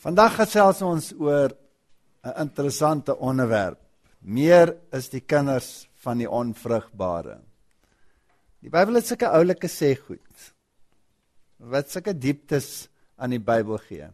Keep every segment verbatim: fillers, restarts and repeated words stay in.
Vandag gesels ons oor 'n interessante onderwerp. Meer is die kinders van die onvrugbare. Die Bybel het sulke oulike sêgoed, wat sulke dieptes aan die Bybel gee.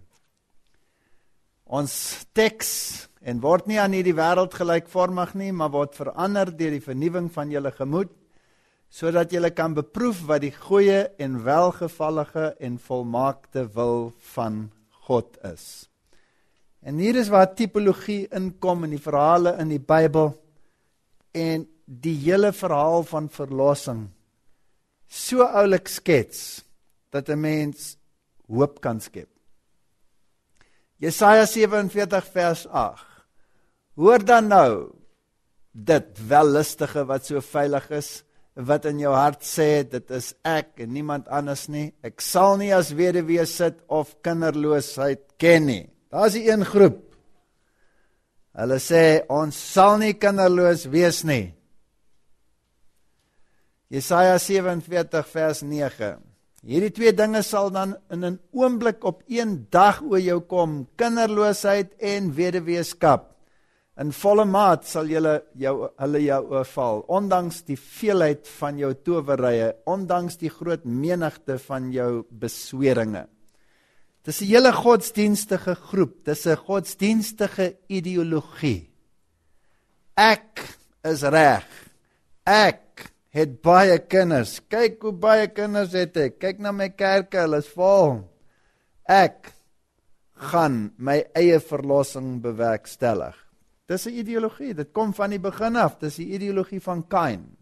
Ons teks, en word nie aan hierdie wêreld gelykvormig nie, maar word verander deur die vernuwing van julle gemoed, sodat julle kan beproef wat die goeie en welgevallige en volmaakte wil van God is. En hier is waar typologie inkom in die verhale in die Bybel en die hele verhaal van verlossing so oulik skets dat 'n mens hoop kan skep. Jesaja sewe en veertig vers agt. Hoor dan nou dit wellustige wat so veilig is, wat in jou hart sê, dit is ek en niemand anders nie. Ek sal nie as weduwee sit of kinderloosheid ken nie. Daar is die een groep. Hulle sê, ons sal nie kinderloos wees nie. Jesaja sewe en veertig vers nege. Hierdie twee dinge sal dan in 'n oomblik op een dag oor jou kom, kinderloosheid en weduweeskap. In volle maat sal julle jou, hulle jou oorval, ondanks die veelheid van jou towerye, ondanks die groot menigte van jou besweringe. Dis 'n hele godsdienstige groep, dis 'n godsdienstige ideologie. Ek is reg, ek het baie kinders, kyk hoe baie kinders het ek, kyk na my kerke, hulle is vol. Ek gaan my eie verlossing bewerkstellig. Dis 'n ideologie, dit kom van die begin af, dis die ideologie van Kain.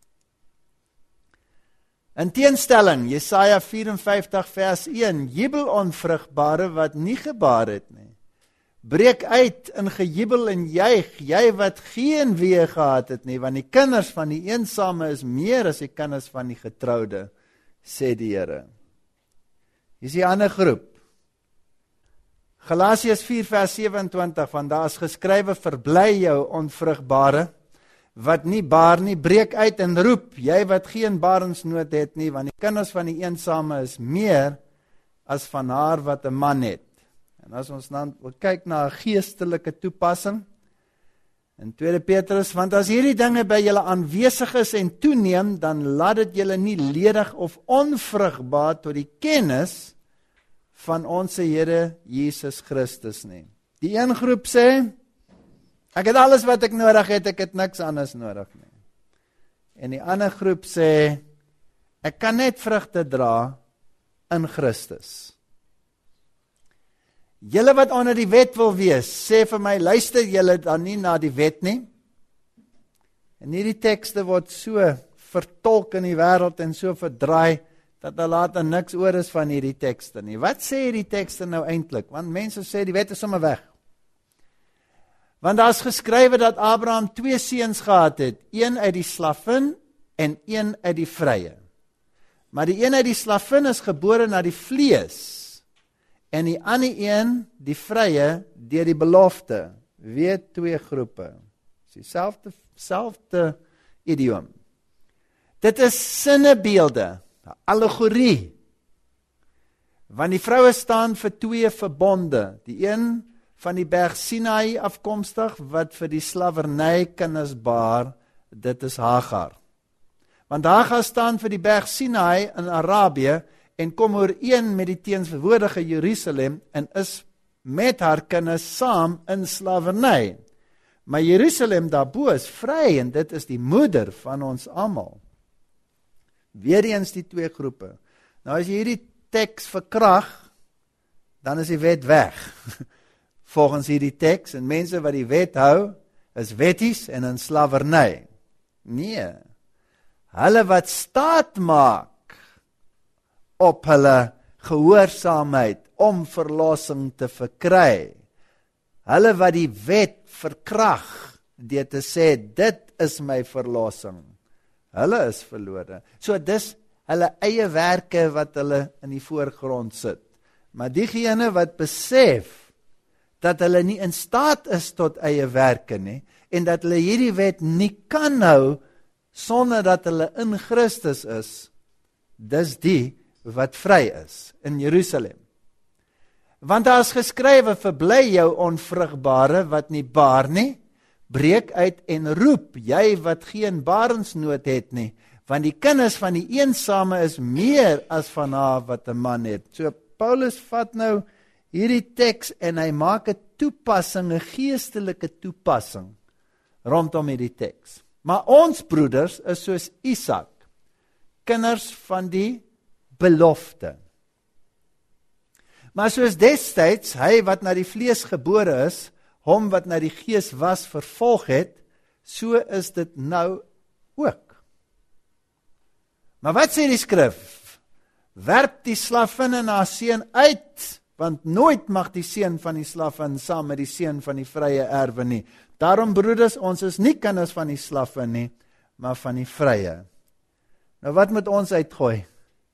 In teenstelling, Jesaja vyf en vyftig vers een, jubel onvrugbare wat nie gebaar het nie. Breek uit in gejubel en juig, jy wat geen weë gehad het nie, want die kinders van die eensame is meer as die kinders van die getroude, sê die Here. Hier is die ander groep. Galasiërs vier vers sewe-en-twintig, want daar is geskrywe, verbly jou onvrugbare, wat nie baar nie, breek uit en roep, jy wat geen barensnood het nie, want die kinders van die eensame is meer as van haar wat 'n man het. En as ons dan kyk na 'n geestelike toepassing, in tweede Petrus, want as hierdie dinge by julle aanwesig is en toeneem, dan laat dit julle nie ledig of onvrugbaar tot die kennis van ons Here Jesus Christus nie. Die een groep sê, ek het alles wat ek nodig het, ek het niks anders nodig nie. En die ander groep sê, ek kan net vrugte dra in Christus. Julle wat onder die wet wil wees, sê vir my, luister julle dan nie na die wet nie? En hierdie tekste word so vertolk in die wêreld en so verdraai, dat daar later niks oor is van hierdie tekste nie. Wat sê hierdie tekste nou eintlik? Want mense sê die wet is sommer weg. Want daar is geskrywe dat Abraham twee seuns gehad het, een uit die slavin en een uit die vrye. Maar die een uit die slavin is gebore na die vlees, en die ander een, die vrye, deur die belofte. Weer twee groepe. Dis dieselfde, selfde idioom. Dit is sinnebeelde, allegorie. Want die vroue staan vir twee verbonde. Die een van die berg Sinai afkomstig, wat vir die slawerny kinders baar, dit is Hagar. Want Hagar staan vir die berg Sinai in Arabië, en kom ooreen met die teenswoordige Jerusalem, en is met haar kinders saam in slawerny. Maar Jerusalem daarbo is vry, en dit is die moeder van ons almal. Weereens die twee groepe. Nou as jy hierdie teks verkrag, dan is die wet weg. Volgens hierdie teks, en mense wat die wet hou, is wetties en in slawerny. Nee, hulle wat staat maak op hulle gehoorsaamheid om verlossing te verkry. Hulle wat die wet verkrag, deur te sê, dit is my verlossing. Hulle is verlore. So dis hulle eie werke wat hulle in die voorgrond sit. Maar diegene wat besef dat hulle nie in staat is tot eie werke nie, en dat hulle hierdie wet nie kan hou sonder dat hulle in Christus is, dis die wat vry is in Jerusalem. Want daar is geskrywe, verbly jou onvrugbare wat nie baar nie, breek uit en roep, jy wat geen barensnood het nie, want die kinders van die eensame is meer as van haar wat 'n man het. So Paulus vat nou hierdie teks en hy maak 'n toepassing, 'n geestelike toepassing rondom hierdie teks. Maar ons broeders is soos Isak, kinders van die belofte. Maar soos destyds, hy wat na die vlees gebore is, hom wat na die gees was vervolg het, so is dit nou ook. Maar wat sê die skrif? Werp die slavin en haar seun uit, want nooit mag die seun van die slavin saam met die seun van die vrye erwe nie. Daarom broeders, ons is nie kinders van die slavin nie, maar van die vrye. Nou wat moet ons uitgooi?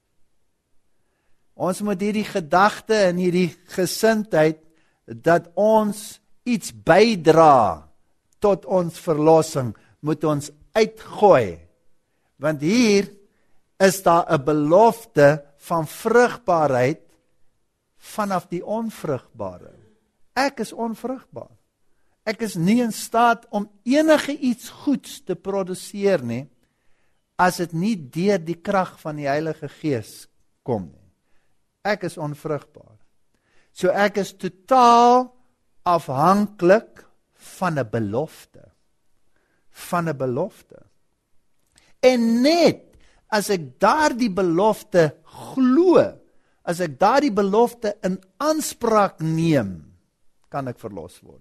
Ons moet hierdie gedagte en hierdie gesindheid, dat ons iets bydra tot ons verlossing, moet ons uitgooi. Want hier is daar 'n belofte van vrugbaarheid vanaf die onvrugbare. Ek is onvrugbaar. Ek is nie in staat om enige iets goeds te produseer nie, as dit nie deur die krag van die Heilige Gees kom nie. Ek is onvrugbaar. So ek is totaal afhanklik van 'n belofte. Van 'n belofte. En net as ek daardie belofte glo, as ek daardie belofte in aanspraak neem, kan ek verlos word.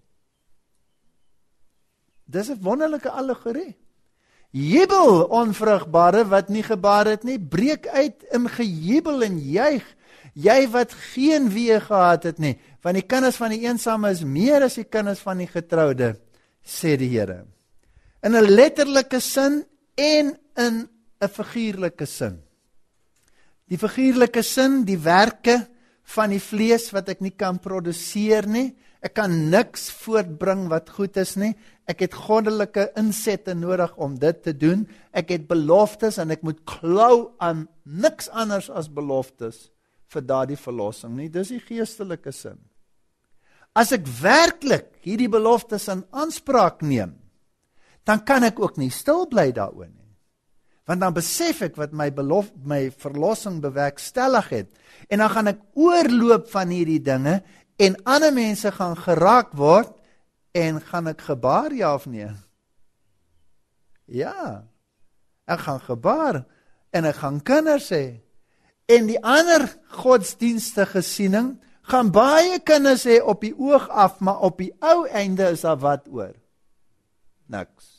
Dis 'n wonderlike allegorie. Jubel, onvrugbare wat nie gebaar het nie, breek uit in gejubel en juig, jy wat geen weë gehad het nie, want die kinders van die eensame is meer as die kinders van die getroude, sê die Here. In 'n letterlike sin en in 'n figuurlike sin. Die figuurlike sin, die werke van die vlees wat ek nie kan produseer nie, ek kan niks voortbring wat goed is nie, ek het goddelike insette nodig om dit te doen, ek het beloftes en ek moet klou aan niks anders as beloftes vir daardie verlossing nie, dis die geestelike sin. As ek werklik hierdie beloftes in aanspraak neem, dan kan ek ook nie stil bly daaroor nie. Want dan besef ek wat my belof, my verlossing bewerkstellig het, en dan gaan ek oorloop van hierdie dinge, en ander mense gaan geraak word, en gaan ek gebaar, ja of nee? Ja, ek gaan gebaar, en ek gaan kinders hê. En die ander godsdienstige siening, gaan baie kinders hê op die oog af, maar op die ou einde is daar wat oor? Niks.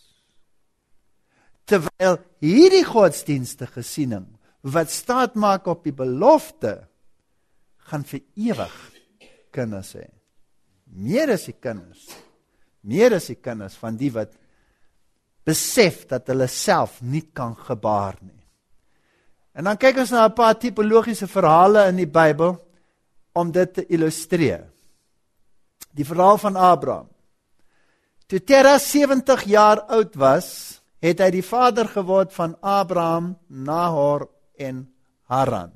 Terwyl hierdie godsdienstige siening, wat staat maak op die belofte, gaan vir ewig kinders hê. Meer as die kinders, meer as die kinders van die wat besef dat hulle self nie kan gebaar nie. En dan kyk ons na 'n paar tipologiese verhale in die Bybel, om dit te illustreer. Die verhaal van Abraham. Toe Terah sewentig jaar oud was, het hy die vader geword van Abraham, Nahor en Haran.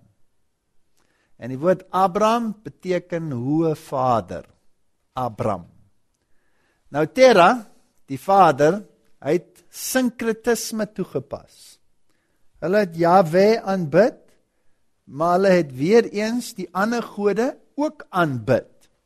En die woord Abraham beteken hoë vader, Abram. Nou Terah, die vader, hy het sinkretisme toegepas. Hulle het Jahwe aanbid, maar hulle het weer eens die ander gode ook aanbid.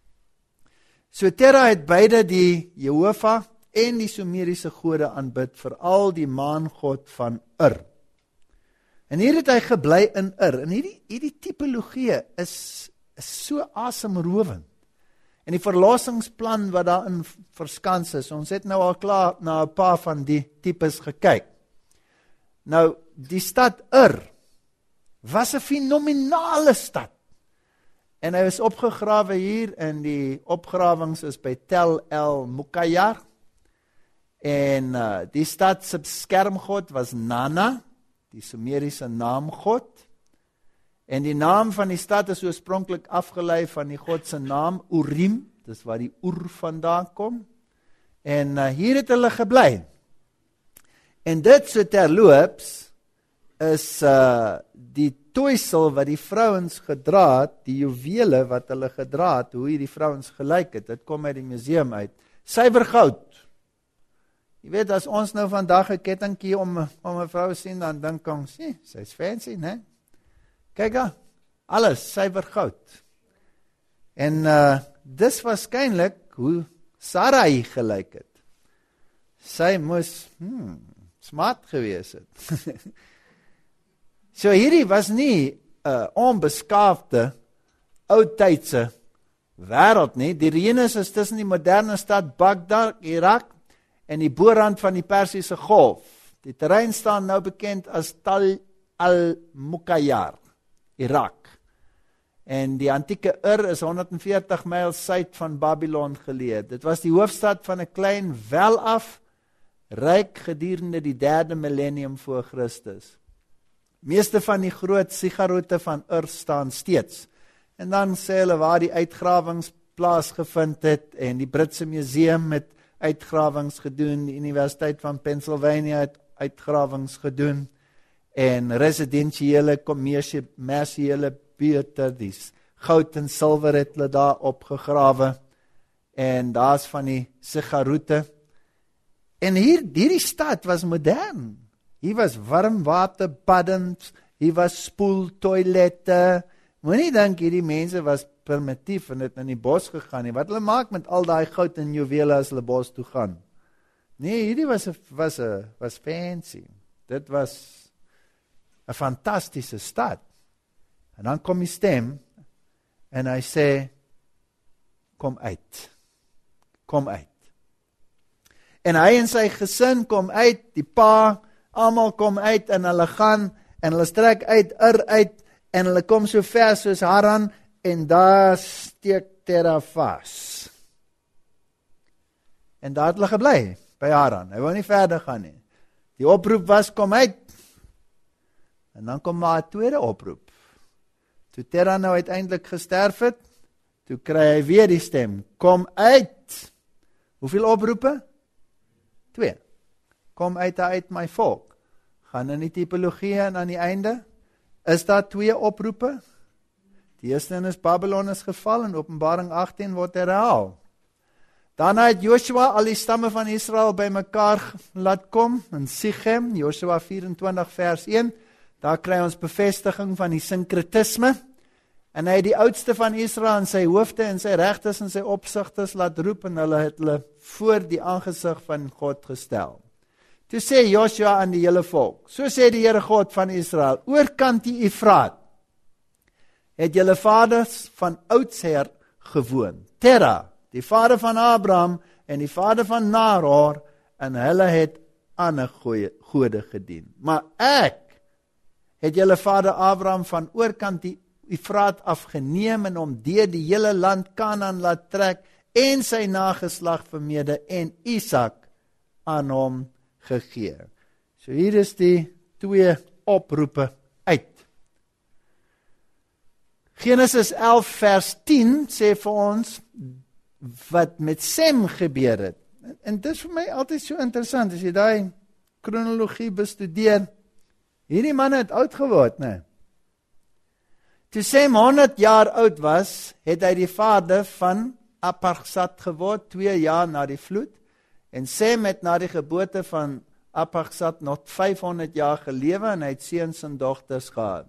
So Terah het beide die Jehovah en die Sumeriese gode aanbid, veral die maangod van Ur. En hier het hy gebly in Ur. En hierdie, hierdie tipologie is, is so asemrowend. En die verlossingsplan wat daarin verskans is, ons het nou al klaar na 'n paar van die tipes gekyk. Nou, die stad Ur was 'n fenominale stad. En hy is opgegrawe hier, en die opgrawings is by Tel El Mukayar. En uh, die stad se skermgod was Nana, die Sumeriese naamgod. En die naam van die stad is oorspronklik afgelei van die god se naam, Urim, dis waar die Ur vandaan kom. En uh, hier het hulle gebly. En dit so terloops, is uh, die toisel wat die vrouens gedra het, die juwele wat hulle gedra het, hoe die vrouens gelyk het, dit kom uit die museum uit, suiwer goud. Jy weet, as ons nou vandag 'n kettingkie om, om 'n vrou sien, dan dink ons, sê, sy's fancy, né? Kyk daar, alles suiwer goud. En uh, dis waarskynlik hoe Sarai gelyk het. Sy moes hmm, smart gewees het. So hierdie was nie 'n uh, onbeskaafde, oudtydse wêreld nie. Die Renus is tussen die moderne stad Bagdad, Irak, en die boorrand van die Persiese Golf. Die terrein staan nou bekend as Tal al-Mukayyar, Irak. En die antieke Ur is honderdveertig myl suid van Babylon geleë. Dit was die hoofstad van 'n klein welaf ryk gedurende die derde millennium voor Christus. Meeste van die groot sigarotte van Ur staan steeds. En dan sê hulle waar die uitgrawings plaasgevind het, en die Britse Museum het uitgrawings gedoen, die Universiteit van Pennsylvania het uitgrawings gedoen, en residensiële, kommersiële buurte, die goud en silwer het hulle daar opgegrawe, en daar's van die sigarotte. En hier, hierdie stad was modern. Hier was warmwaterbaddens, hier was spoeltoilette. Moenie dink hierdie mense was primitief en het in die bos gegaan nie. Wat hulle maak met al daai goud en juwele as hulle bos toe gaan? Nee, hierdie was, was, was fancy. Dit was 'n fantastiese stad. En dan kom die stem, en hy sê, kom uit. Kom uit. En hy en sy gesin kom uit, die pa, almal kom uit, en hulle gaan, en hulle strek uit, Ur uit, en hulle kom so ver soos Haran, en daar steek Terah vas. En daar het hulle gebly, by Haran. Hy wou nie verder gaan nie. Die oproep was, kom uit. En dan kom maar 'n tweede oproep. Toe Terah nou uiteindelik gesterf het, toe kry hy weer die stem, kom uit. Hoeveel oproepe? Twee. Kom uit uit my volk. Gaan in die tipologie en aan die einde, is daar twee oproepe? Die eerste een is Babylon is geval, en Openbaring agttien word herhaal. Daarna het Joshua al die stamme van Israel by mekaar laat kom, in Sichem, Joshua vyf-en-twintig vers een, daar kry ons bevestiging van die sinkretisme, en hy het die oudste van Israel en sy hoofde en sy regters en sy opsigters laat roep, en hulle het hulle voor die aangesig van God gestel. Toe sê Joshua aan die hele volk, so sê die Here God van Israel, oorkant die Efraat, het julle vaders van oudsher gewoon. Terah, die vader van Abraham en die vader van Nahor, en hulle het ander gode gedien. Maar ek het julle vader Abraham van oorkant die Efraat afgeneem en om deur die hele land Kanaan laat trek en sy nageslag vermeerder en Isak aan hom gegee. So hier is die twee oproepe uit. Genesis elf vers tien sê vir ons wat met Sem gebeur het. En, en dit is vir my altyd so interessant, as jy daai kronologie bestudeer. Hierdie man het oud geword, né? Toe Sem honderd jaar oud was, het hy die vader van Arpachshad geword, twee jaar na die vloed. En Sem het na die geboorte van Arpachshad nog vyfhonderd jaar gelewe, en hy het seuns en dogters gehad.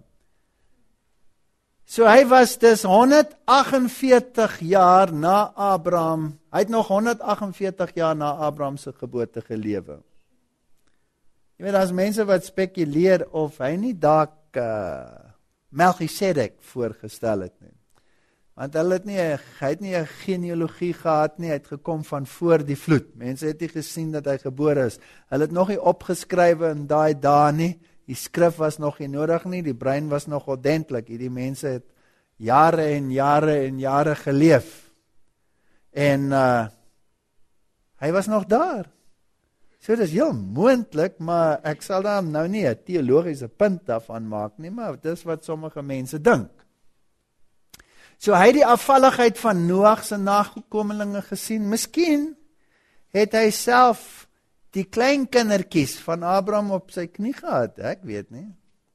So hy was dus honderd agt en veertig jaar na Abraham, hy het nog honderd agt en veertig jaar na Abraham se geboorte gelewe. Jy weet, daar's mense wat spekuleer of hy nie dalk uh, Melchisedek voorgestel het nie. Want hulle het nie, hy het nie 'n genealogie gehad nie, hy het gekom van voor die vloed. Mense het nie gesien dat hy gebore is. Hulle het nog nie opgeskrywe in daai dae nie. Die skrif was nog nie nodig nie, die brein was nog ordentlik. Hierdie mense het jare en jare en jare geleef. En uh, hy was nog daar. So dit is heel moontlik, maar ek sal daar nou nie 'n teologiese punt daarvan maak nie, maar dit is wat sommige mense dink. So hy het die afvalligheid van Noag se nagekomelinge gesien. Miskien het hy self die klein kindertjies van Abraham op sy knie gehad, ek weet nie.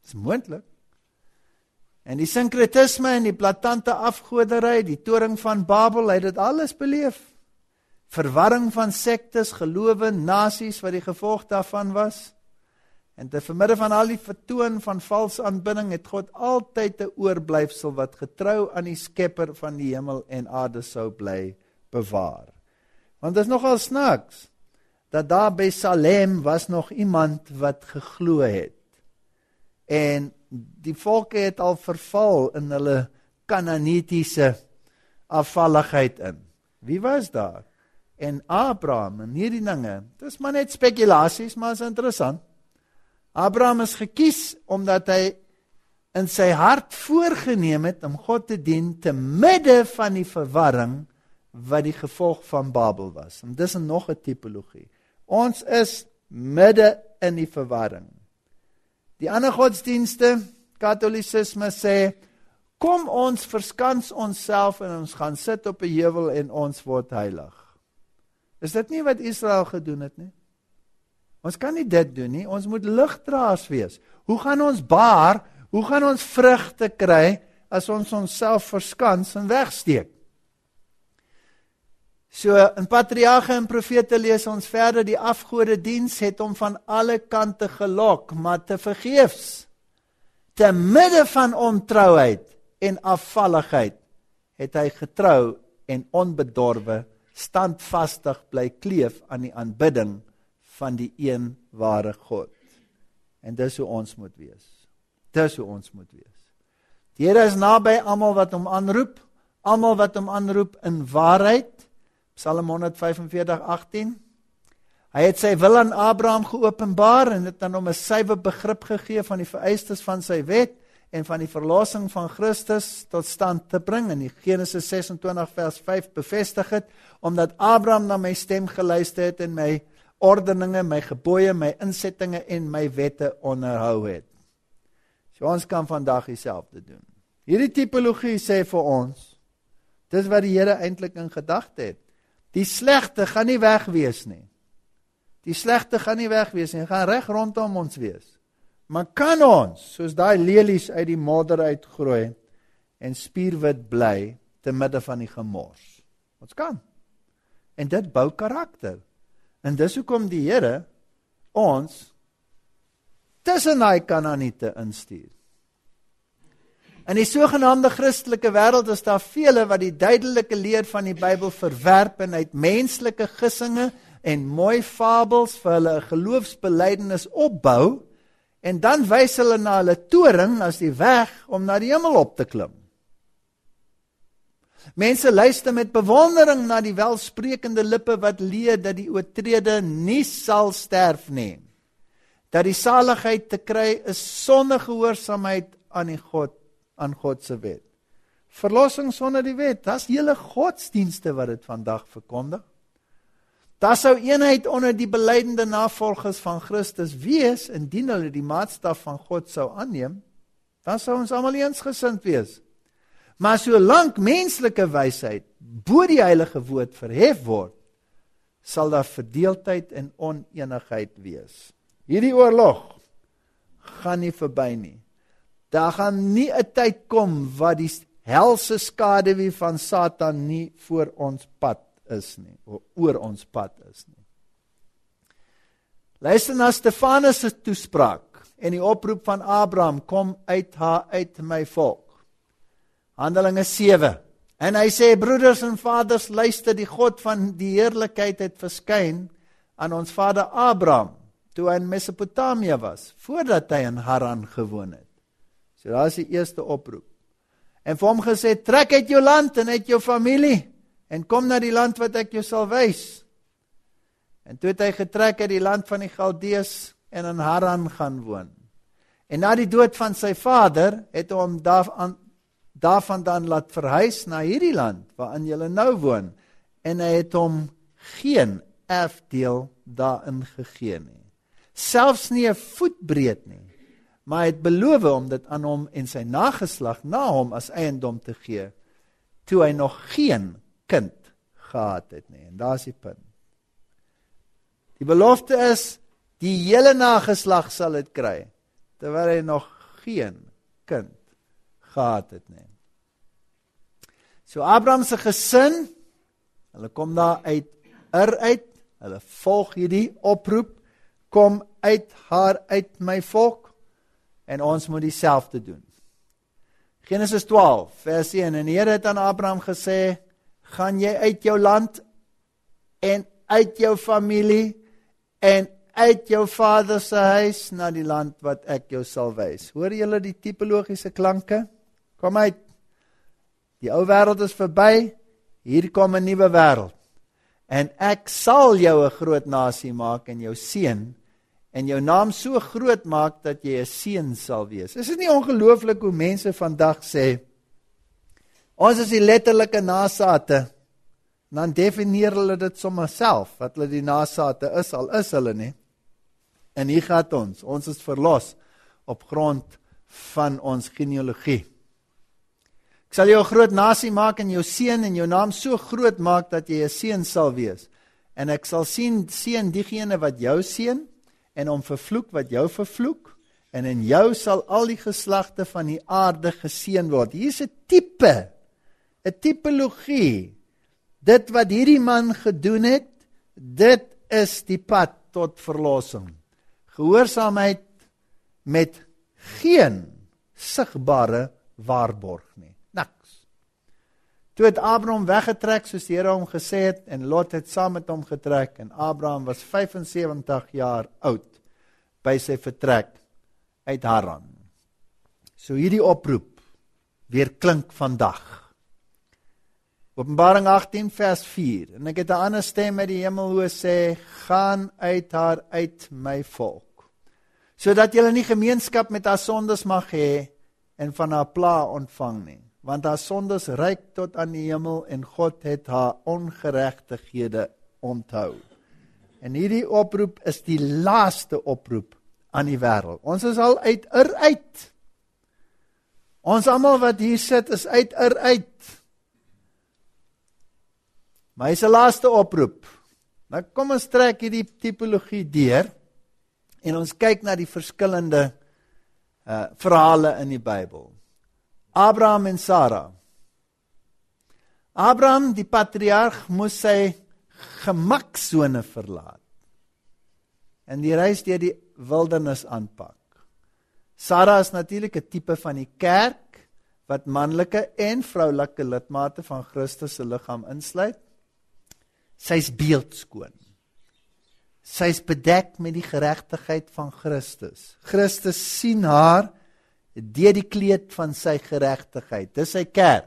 Dis moontlik. En die sinkretisme en die blaatante afgoderry, die toring van Babel, hy het dit alles beleef. Verwarring van sektes, gelowe, nasies wat die gevolg daarvan was. En te vermidde van al die vertoon van valse aanbidding het God altyd 'n oorblyfsel wat getrou aan die Skepper van die hemel en aarde sou bly bewaar. Want dit is nogal snaaks dat daar by Salem was nog iemand wat geglo het. En die volke het al verval in hulle Kanaanitiese afvalligheid in. Wie was daar? En Abraham en hierdie dinge. Dis maar net spekulasies, maar is interessant. Abraham is gekies omdat hy in sy hart voorgenem het om God te dien te midde van die verwarring wat die gevolg van Babel was. En dis nog 'n tipologie. Ons is midde in die verwarring. Die ander godsdienste, Katolicisme sê, kom ons verskans onsself en ons gaan sit op 'n heuwel en ons word heilig. Is dit nie wat Israel gedoen het nie? Ons kan nie dit doen nie, ons moet ligdraers wees. Hoe gaan ons baar, hoe gaan ons vrugte kry, as ons onsself verskans en wegsteek? So, in Patriarge en Profete lees ons verder, die afgode diens het hom van alle kante gelok, maar te vergeefs. Te midde van ontrouheid en afvalligheid, het hy getrou en onbedorwe, standvastig bly kleef aan die aanbidding van die een ware God. En dis hoe ons moet wees. Dis hoe ons moet wees. Die Here is naby almal wat hom aanroep, almal wat hom aanroep in waarheid. Psalm honderd vyfenveertig agtien. Hy het sy wil aan Abraham geopenbaar en het aan hom 'n suiwer begrip gegee van die vereistes van sy wet en van die verlossing van Christus tot stand te bring. En die Genesis sesentwintig vers vyf bevestig het, omdat Abraham na my stem geluister het en my ordeninge, my gebooie, my insettinge en my wette onderhou het. So ons kan vandag dieselfde doen. Hierdie tipologie sê vir ons, dis wat die Here eintlik in gedagte het. Die slegte gaan nie weg wees nie. Die slegte gaan nie weg wees nie, gaan reg rondom ons wees. Maar kan ons, soos daai lelies uit die modder uitgroei en spierwit bly te midde van die gemors? Ons kan. En dit bou karakter. En dis hoekom die Here ons tussen daai Kanaaniete instuur. In die sogenaamde Christelike wêreld is daar vele wat die duidelike leer van die Bybel verwerp en uit menslike gissinge en mooi fabels vir hulle geloofsbelydenis opbou, en dan wys hulle na hulle toring as die weg om na die hemel op te klim. Mense luister met bewondering na die welsprekende lippe wat leer dat die oortrede nie sal sterf nie. Dat die saligheid te kry is sonder gehoorsaamheid aan die God, aan God se wet. Verlossing sonder die wet, dis hele godsdienste wat dit vandag verkondig. Daar sou eenheid onder die belydende navolgers van Christus wees, indien hulle die maatstaf van God sou aanneem, dan sou ons almal eensgesind wees. Maar solank menslike wysheid bo die heilige woord verhef word, sal daar verdeeldheid en oneenigheid wees. Hierdie oorlog gaan nie verby nie. Daar gaan nie 'n tyd kom wat die helse skaduwee van Satan nie voor ons pad is nie, of oor ons pad is nie. Luister na Stefanus se toespraak en die oproep van Abraham, kom uit haar uit my volk. Handelinge sewe. En hy sê, broeders en vaders, luister, die God van die heerlikheid het verskyn aan ons vader Abraham, toe hy in Mesopotamië was, voordat hy in Haran gewoon het. So daar is die eerste oproep. En vir hom gesê, trek uit jou land en uit jou familie, en kom na die land wat ek jou sal wys. En toe het hy getrek uit die land van die Galdees en in Haran gaan woon. En na die dood van sy vader, het hy hom daarvan, daarvan dan laat verhuis na hierdie land, waarin julle nou woon. En hy het hom geen erfdeel daarin gegee nie. Selfs nie 'n voetbreed nie. Maar hy het beloof om dit aan hom en sy nageslag na hom as eiendom te gee, toe hy nog geen kind gehad het nie. En daar is die punt. Die belofte is, die hele nageslag sal dit kry, terwyl hy nog geen kind gehad het nie. So Abraham se gesin, hulle kom daar uit Ur uit, hulle volg hierdie oproep, kom uit haar uit my volk, en ons moet dieselfde doen. Genesis twaalf, vers een, en die Here het aan Abraham gesê, gaan jy uit jou land, en uit jou familie, en uit jou vader se huis, na die land wat ek jou sal wys. Hoor julle die tipologiese klanke? Kom uit. Die ou wêreld is verby, hier kom 'n nuwe wêreld. En ek sal jou 'n groot nasie maak en jou seën, en jou naam so groot maak dat jy 'n seën sal wees. Is dit nie ongelooflik hoe mense vandag sê, ons is die letterlike nasate, dan definieer hulle dit sommer self, wat hulle die nasate is, al is hulle nie. En hier gaat ons, ons is verlos op grond van ons genealogie. Ek sal jou 'n groot nasie maak en jou seën en jou naam so groot maak dat jy 'n seën sal wees. En ek sal sien seën diegene wat jou seën en hom vervloek wat jou vervloek. En in jou sal al die geslagte van die aarde geseën word. Hier is 'n tipe, 'n tipologie. Dit wat hierdie man gedoen het, dit is die pad tot verlossing. Gehoorsaamheid met geen sigbare waarborg nie. Niks. Toe het Abraham weggetrek, soos die Here hom gesê het, en Lot het saam met hom getrek, en Abraham was vyfensewentig jaar oud, by sy vertrek uit Haran. So hierdie oproep, weer klink vandag. Openbaring agttien vers vier, en ek het 'n ander stem uit die hemel hoor sê, gaan uit haar uit my volk, sodat julle nie gemeenskap met haar sondes mag hê, en van haar pla ontvang nie, want haar sondes reik tot aan die hemel, en God het haar ongeregtighede onthou. En hierdie oproep is die laaste oproep aan die wêreld. Ons is al uit Ur uit. Ons almal wat hier sit is uit Ur uit. Maar hy is 'n laaste oproep. Nou kom ons trek hierdie tipologie deur en ons kyk na die verskillende uh, verhale in die Bybel. Abraham en Sara. Abraham, die patriarg, moes sy gemaksone verlaat en die reis deur die wildernis aanpak. Sara is natuurlik 'n tipe van die kerk wat manlike en vroulike lidmate van Christus se liggaam insluit. Sy is beeldskoon. Sy is bedek met die geregtigheid van Christus. Christus sien haar deur die kleed van sy geregtigheid. Dis sy kerk.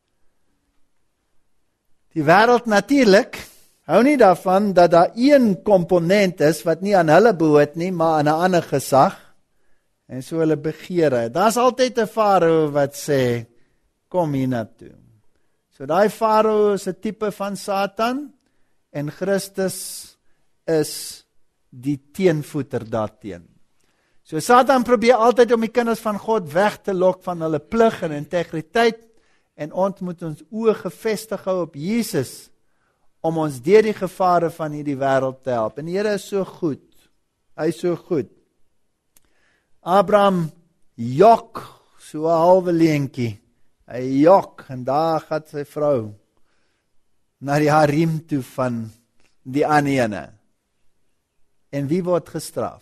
Die wêreld natuurlik hou nie daarvan dat daar een komponent is wat nie aan hulle behoort nie, maar aan 'n ander gesag. En so hulle begeer. Daar's altyd 'n farao wat sê, kom hier na toe. So daai farao is 'n tipe van Satan en Christus is die teenvoeter daarteen. So Satan probeer altyd om die kinders van God weg te lok van hulle plig en integriteit, en ons moet ons oë gefestig hou op Jesus om ons deur die gevare van hierdie wêreld te help. En die Here is so goed. Hy is so goed. Abraham jok so 'n halwe leentjie. Hy jok en daar gaan sy vrou na die harem toe van die ander. En wie word gestraf?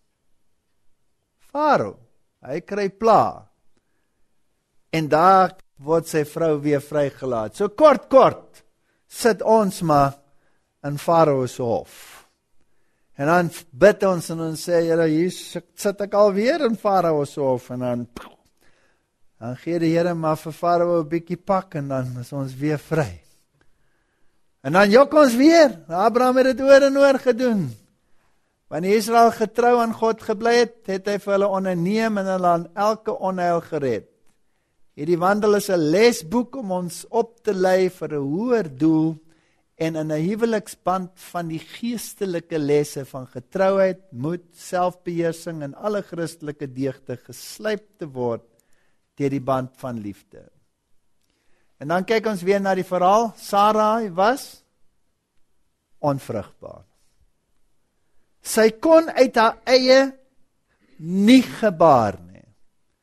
Farao. Hy kry pla. En daar word sy vrou weer vrygelaat. So kort kort sit ons maar in Farao se hof. En dan bid ons en ons sê, Here, hier sit ek alweer in Farao se hof, en dan dan gee die Here maar vir Farao 'n bietjie pak en dan is ons weer vry. En dan jok ons weer. Abraham het dit oor en oor gedoen. Wanneer Israel getrou aan God gebly het, het hy vir hulle onderneem en hulle aan elke onheil gered. Hierdie wandel is 'n lesboek om ons op te lei vir 'n hoër doel en in 'n huweliksband van die geestelike lesse van getrouheid, moed, selfbeheersing en alle Christelike deugde geslyp te word deur die band van liefde. En dan kyk ons weer na die verhaal. Sarai was onvrugbaar. Sy kon uit haar eie nie gebaar nie.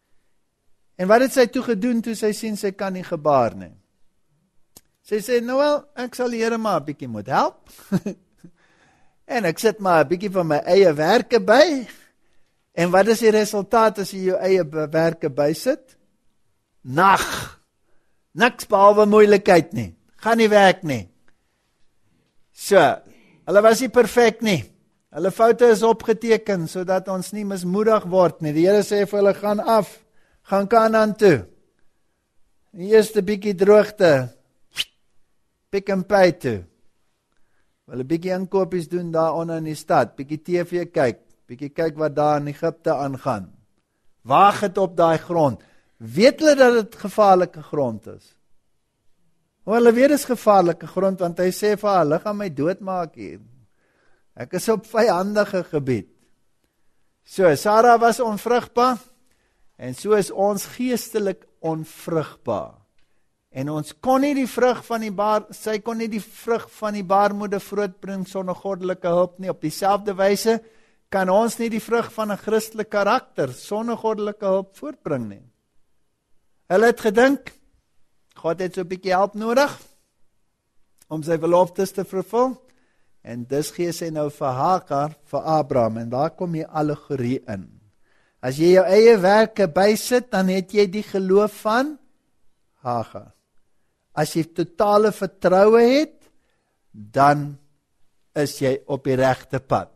En wat het sy toe gedoen toe sy sien sy kan nie gebaar nie? Sy sê, nou wel, ek sal die Here maar 'n bietjie moet help. En ek sit maar 'n bietjie van my eie werke by. En wat is die resultaat as jy jou eie werke bysit? Nag. Niks behalwe moeilikheid nie. Gaan nie werk nie. So, hulle was nie perfek nie. Hulle foute is opgeteken, sodat ons nie mismoedig word nie. Die Here sê vir hulle, gaan af, gaan Kanaan toe. Die eerste bietjie droogte, Pick n Pay toe. Hulle bietjie inkopies doen daar onder in die stad, bietjie T V kyk, bietjie kyk wat daar in Egipte aangaan. Waag het op daai grond. Weet hulle dat dit gevaarlike grond is? O, hulle weet dit is gevaarlike grond, want hy sê vir hulle, gaan my doodmaak hier. Ek is op vyandige gebied. So, Sarah was onvrugbaar, en so is ons geestelik onvrugbaar. En ons kon nie die vrug van die baar, sy kon nie die vrug van die baarmoeder voortbring sonder goddelike hulp nie. Op dieselfde wyse kan ons nie die vrug van 'n Christelike karakter sonder goddelike hulp voortbring nie. Hulle het gedink, God het so 'n bietjie help nodig om sy beloftes te vervul. En dis gee sy nou vir Hagar, vir Abraham, en daar kom die allegorie in. As jy jou eie werke bysit, dan het jy die geloof van Hagar. As jy totale vertroue het, dan is jy op die regte pad.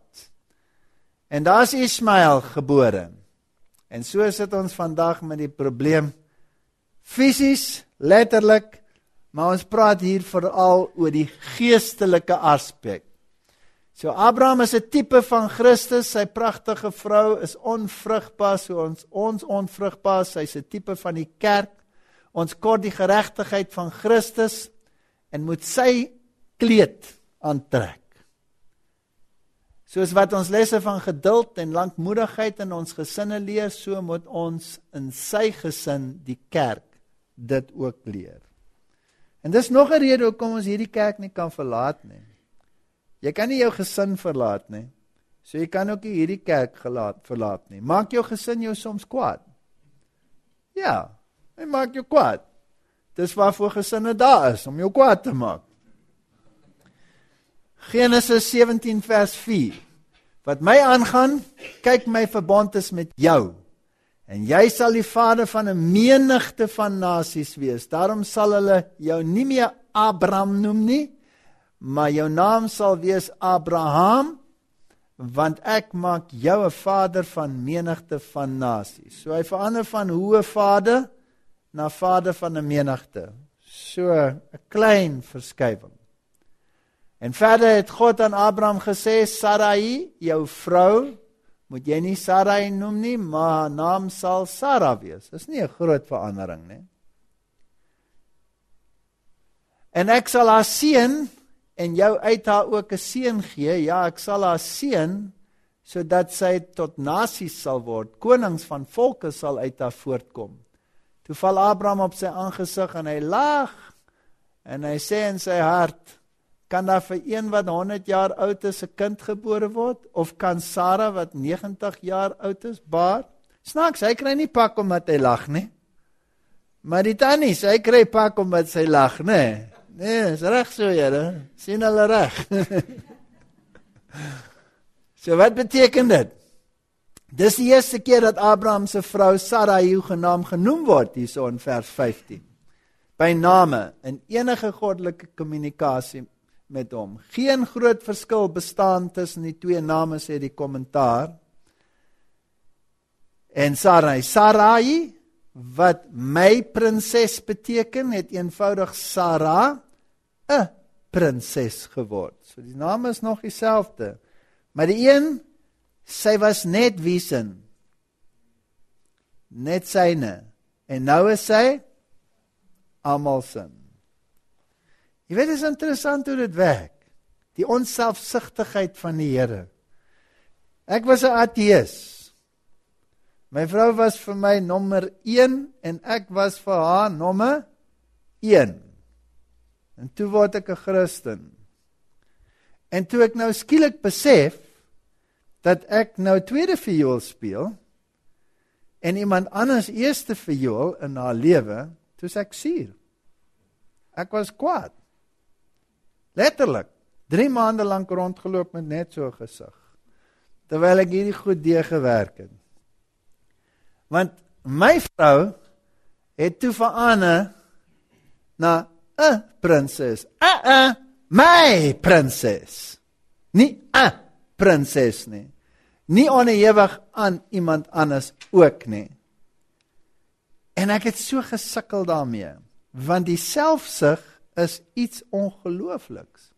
En daar is Ismael gebore. En so sit ons vandag met die probleem, fisies, letterlik, maar ons praat hier veral oor die geestelike aspek. So Abraham is 'n tipe van Christus, sy pragtige vrou is onvrugbaar, so ons, ons onvrugbaar, sy is 'n tipe van die kerk. Ons kort die geregtigheid van Christus en moet sy kleed aantrek. Soos wat ons lesse van geduld en lankmoedigheid in ons gesinne leer, so moet ons in sy gesin, die kerk, dit ook leer. En dis nog 'n rede hoekom ons hierdie kerk nie kan verlaat nie. Jy kan nie jou gesin verlaat nie, so jy kan ook nie hierdie kerk gelaat, verlaat nie. Maak jou gesin jou soms kwaad? Ja, hy maak jou kwaad. Dis waarvoor gesinne daar is, om jou kwaad te maak. Genesis sewentien vers vier. Wat my aangaan, kyk my verbond is met jou. En jy sal die vader van 'n menigte van nasies wees. Daarom sal hulle jou nie meer Abraham noem nie, maar jou naam sal wees Abraham, want ek maak jou 'n vader van menigte van nasies. So hy verander van hoë vader na vader van 'n menigte. So 'n klein verskywing. En verder het God aan Abraham gesê, Sarai, jou vrou, moet jy nie Sarai noem nie, maar haar naam sal Sarah wees. Dis nie 'n groot verandering nie. En ek sal haar seën, en jou uit haar ook 'n seun gee. Ja, ek sal haar seën, sodat sy tot nasies sal word. Konings van volke sal uit haar voortkom. Toe val Abraham op sy aangesig en hy lag, en hy sê in sy hart, kan daar vir een wat honderd jaar oud is 'n kind gebore word? Of kan Sarah wat negentig jaar oud is baar? Snaaks, hy kry nie pak omdat hy lag nie. Maar die tannie, sy kry pak omdat sy lag, nee. Nee, is reg so, julle. Sien hulle reg. So wat beteken dit? Dis die eerste keer dat Abraham se vrou Sarai genaam genoem word, hierso in vers vyftien. By name, in enige goddelike kommunikasie met hom. Geen groot verskil bestaan tussen die twee name, sê die kommentaar. En Sarai, Sarai, wat my prinses beteken, het eenvoudig Sarah, 'n prinses geword. So die naam is nog dieselfde. Maar die een, sy was net wie sin. Net syne. En nou is sy almal sin. Jy weet, dit is interessant hoe dit werk. Die onselfsugtigheid van die Here. Ek was 'n ateïs. My vrou was vir my nommer een en ek was vir haar nommer een. En toe word ek 'n Christen. En toe ek nou skielik besef dat ek nou tweede viool speel, en iemand anders eerste verjoel in haar lewe, toe ek suur. Ek was kwaad. Letterlik, drie maande lank rondgeloop met net so gesig, terwyl ek hierdie goed deur gewerk het. Want my vrou het toe verander na 'n prinses. Uh uh, my prinses. Nie 'n prinses nie. Nie onderhewig aan iemand anders ook nie. En ek het so gesukkel daarmee, want die selfsug is iets ongeloofliks.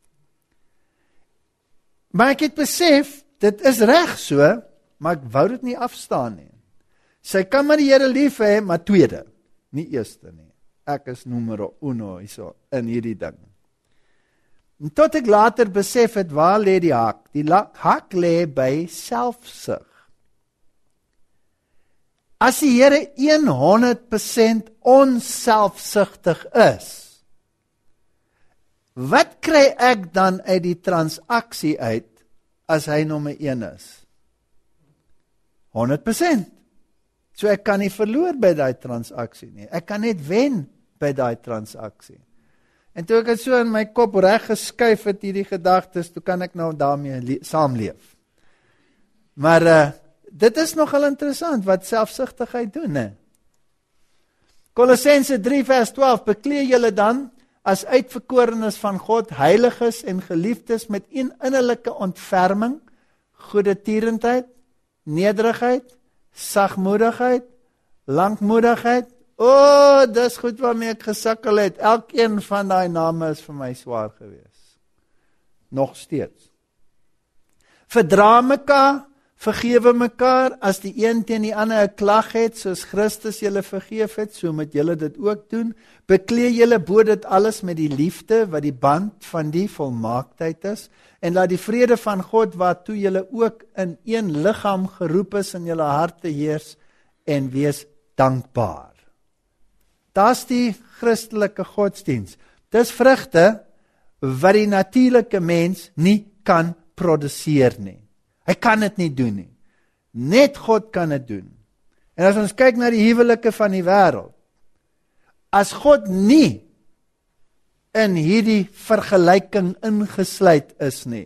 Maar ek het besef, dit is reg so, maar ek wou dit nie afstaan nie. Sy kan maar die Here lief hê, maar tweede, nie eerste nie. Ek is numero uno hierso in hierdie ding. En tot ek later besef het, waar lê die haak? Die haak lê by selfsug. As die Here honderd persent onselfsugtig is, wat kry ek dan uit die transaksie uit, as hy nommer een is? honderd persent. So ek kan nie verloor by daai transaksie nie. Ek kan net wen by daai transaksie. En toe ek het so in my kop reg geskuif het hierdie gedagtes, toe kan ek nou daarmee saamleef. Maar uh, dit is nogal interessant wat selfsugtigheid doen, hè? Kolossense drie vers twaalf, beklee julle dan as uitverkorenes van God, heiliges en geliefdes met een innerlike ontferming, goedertierendheid, nederigheid, sagmoedigheid, lankmoedigheid. O, oh, dis goed waarmee ek gesukkel het. Elkeen van daai name is vir my swaar gewees. Nog steeds. Verdra mekaar, vergewe mekaar, as die een teen die ander 'n klag het, soos Christus julle vergeef het, so moet julle dit ook doen. Beklee julle bo dit alles met die liefde, wat die band van die volmaaktheid is, en laat die vrede van God, waartoe julle ook in een liggaam geroep is, in julle harte heers, en wees dankbaar. Dis die Christelike godsdiens. Dis vrugte wat die natuurlike mens nie kan produseer nie. Hy kan dit nie doen nie. Net God kan dit doen. En as ons kyk na die huwelike van die wêreld, as God nie in hierdie vergelyking ingesluit is nie,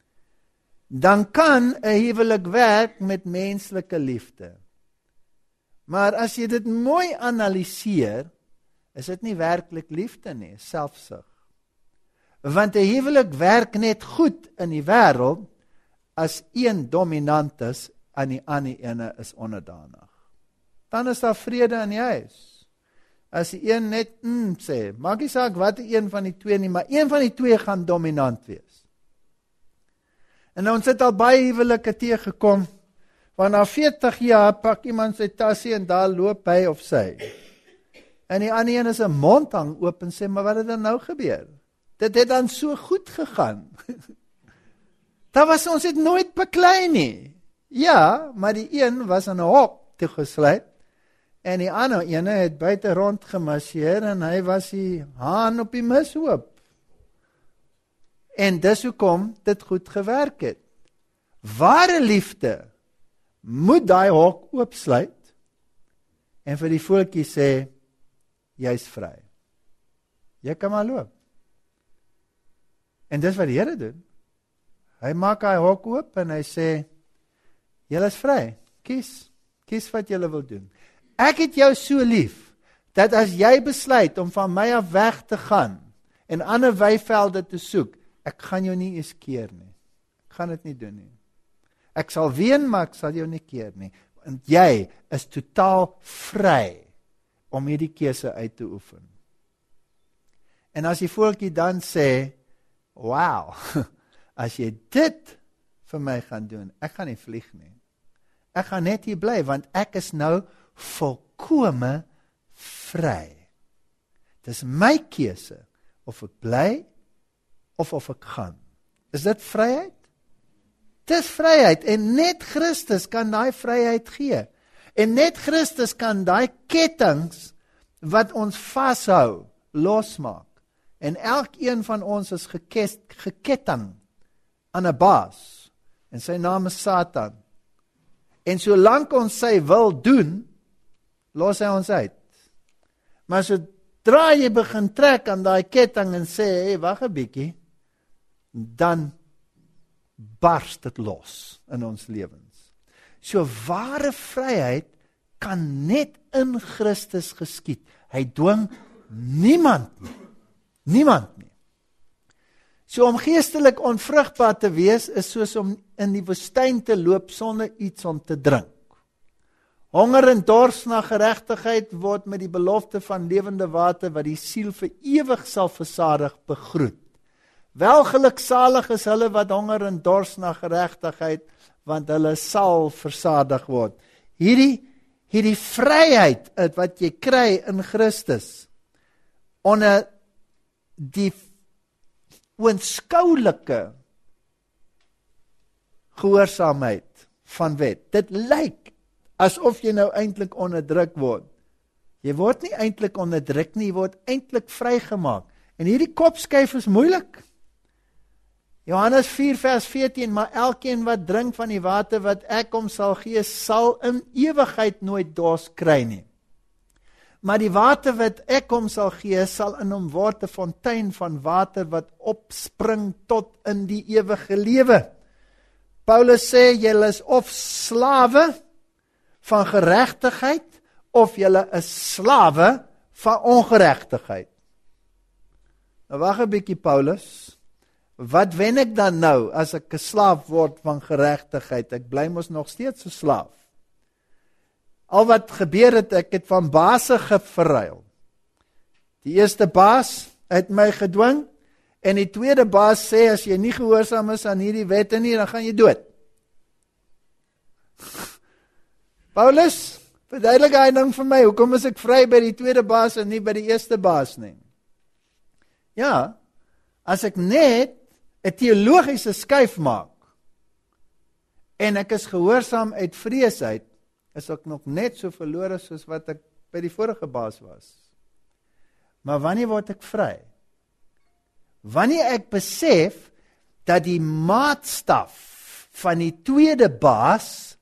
dan kan 'n huwelik werk met menslike liefde. Maar as jy dit mooi analiseer, is dit nie werklik liefde nie, selfsug. Want 'n huwelik werk net goed in die wêreld as een dominant is en die ander ene is onderdanig. Dan is daar vrede in die huis. As die een net mm sê, maak nie saak wat die een van die twee nie, maar een van die twee gaan dominant wees. En nou ons het al baie huwelike teëgekom, want na veertig jaar pak iemand sy tassie en daar loop hy of sy. En die ander een is 'n mond hang oop en sê, maar wat het dan nou gebeur? Dit het dan so goed gegaan. Daar was ons het nooit beklei nie. Ja, maar die een was in 'n hok toegesluit, en die ander ene het buite rond gemarseer, en hy was die haan op die mishoop. En dis hoekom dit goed gewerk het. Ware liefde moet daai hok oopsluit, en vir die voeltjie sê, jy's vry. Jy kan maar loop. En dis wat die Here doen. Hy maak hy hok oop en hy sê, julle is vry, kies, kies wat julle wil doen. Ek het jou so lief, dat as jy besluit om van my af weg te gaan, en ander weivelde te soek, ek gaan jou nie eens keer nie. Ek gaan dit nie doen nie. Ek sal ween, maar ek sal jou nie keer nie. Want jy is totaal vry, om hierdie keuse uit te oefen. En as die voeltjie dan sê, wow, as jy dit vir my gaan doen, ek gaan nie vlieg nie. Ek gaan net hier bly, want ek is nou volkome vry. Dis my keuse, of ek bly, of of ek gaan. Is dit vryheid? Dis vryheid, en net Christus kan daai vryheid gee. En net Christus kan daai kettings, wat ons vashou, losmaak. En elkeen van ons is geketting aan 'n baas, en sy naam is Satan. En solank ons sy wil doen, los hy ons uit. Maar sodra jy begin trek aan daai ketting en sê, hey, wag 'n bietjie, dan barst dit los in ons lewens. So ware vryheid kan net in Christus geskied. Hy dwing niemand nie. Niemand nie. So om geestelik onvrugbaar te wees, is soos om in die woestyn te loop sonder iets om te drink. Honger en dors na geregtigheid word met die belofte van lewende water wat die siel vir ewig sal versadig begroet. Welgeluksalig is hulle wat honger en dors na geregtigheid, want hulle sal versadig word. Hierdie, hierdie vryheid wat jy kry in Christus, onder die oënskoulike gehoorsaamheid van wet. Dit lyk asof jy nou eintlik onderdruk word. Jy word nie eintlik onderdruk nie, jy word eintlik vrygemaak. En hierdie kopskuif is moeilik. Johannes vier vers veertien, maar elkeen wat drink van die water wat ek hom sal gee, sal in ewigheid nooit dors kry nie. Maar die water wat ek hom sal gee, sal in hom word 'n fontein van water wat opspring tot in die ewige lewe. Paulus sê, julle is of slawe van geregtigheid, of julle is slawe van ongeregtigheid. Nou wag 'n bietjie, Paulus. Wat wen ek dan nou, as ek 'n slaaf word van geregtigheid? Ek bly mos nog steeds 'n slaaf. Al wat gebeur het, ek het van baase geverruil. Die eerste baas het my gedwing, en die tweede baas sê, as jy nie gehoorsaam is aan hierdie wette nie, dan gaan jy dood. Paulus, verduidelik hy ding vir my, hoekom is ek vry by die tweede baas en nie by die eerste baas nie? Ja, as ek net 'n teologiese skuif maak, en ek is gehoorsaam uit vrees uit, is ek nog net so verlore soos wat ek by die vorige baas was. Maar wanneer word ek vry? Wanneer ek besef dat die maatstaf van die tweede baas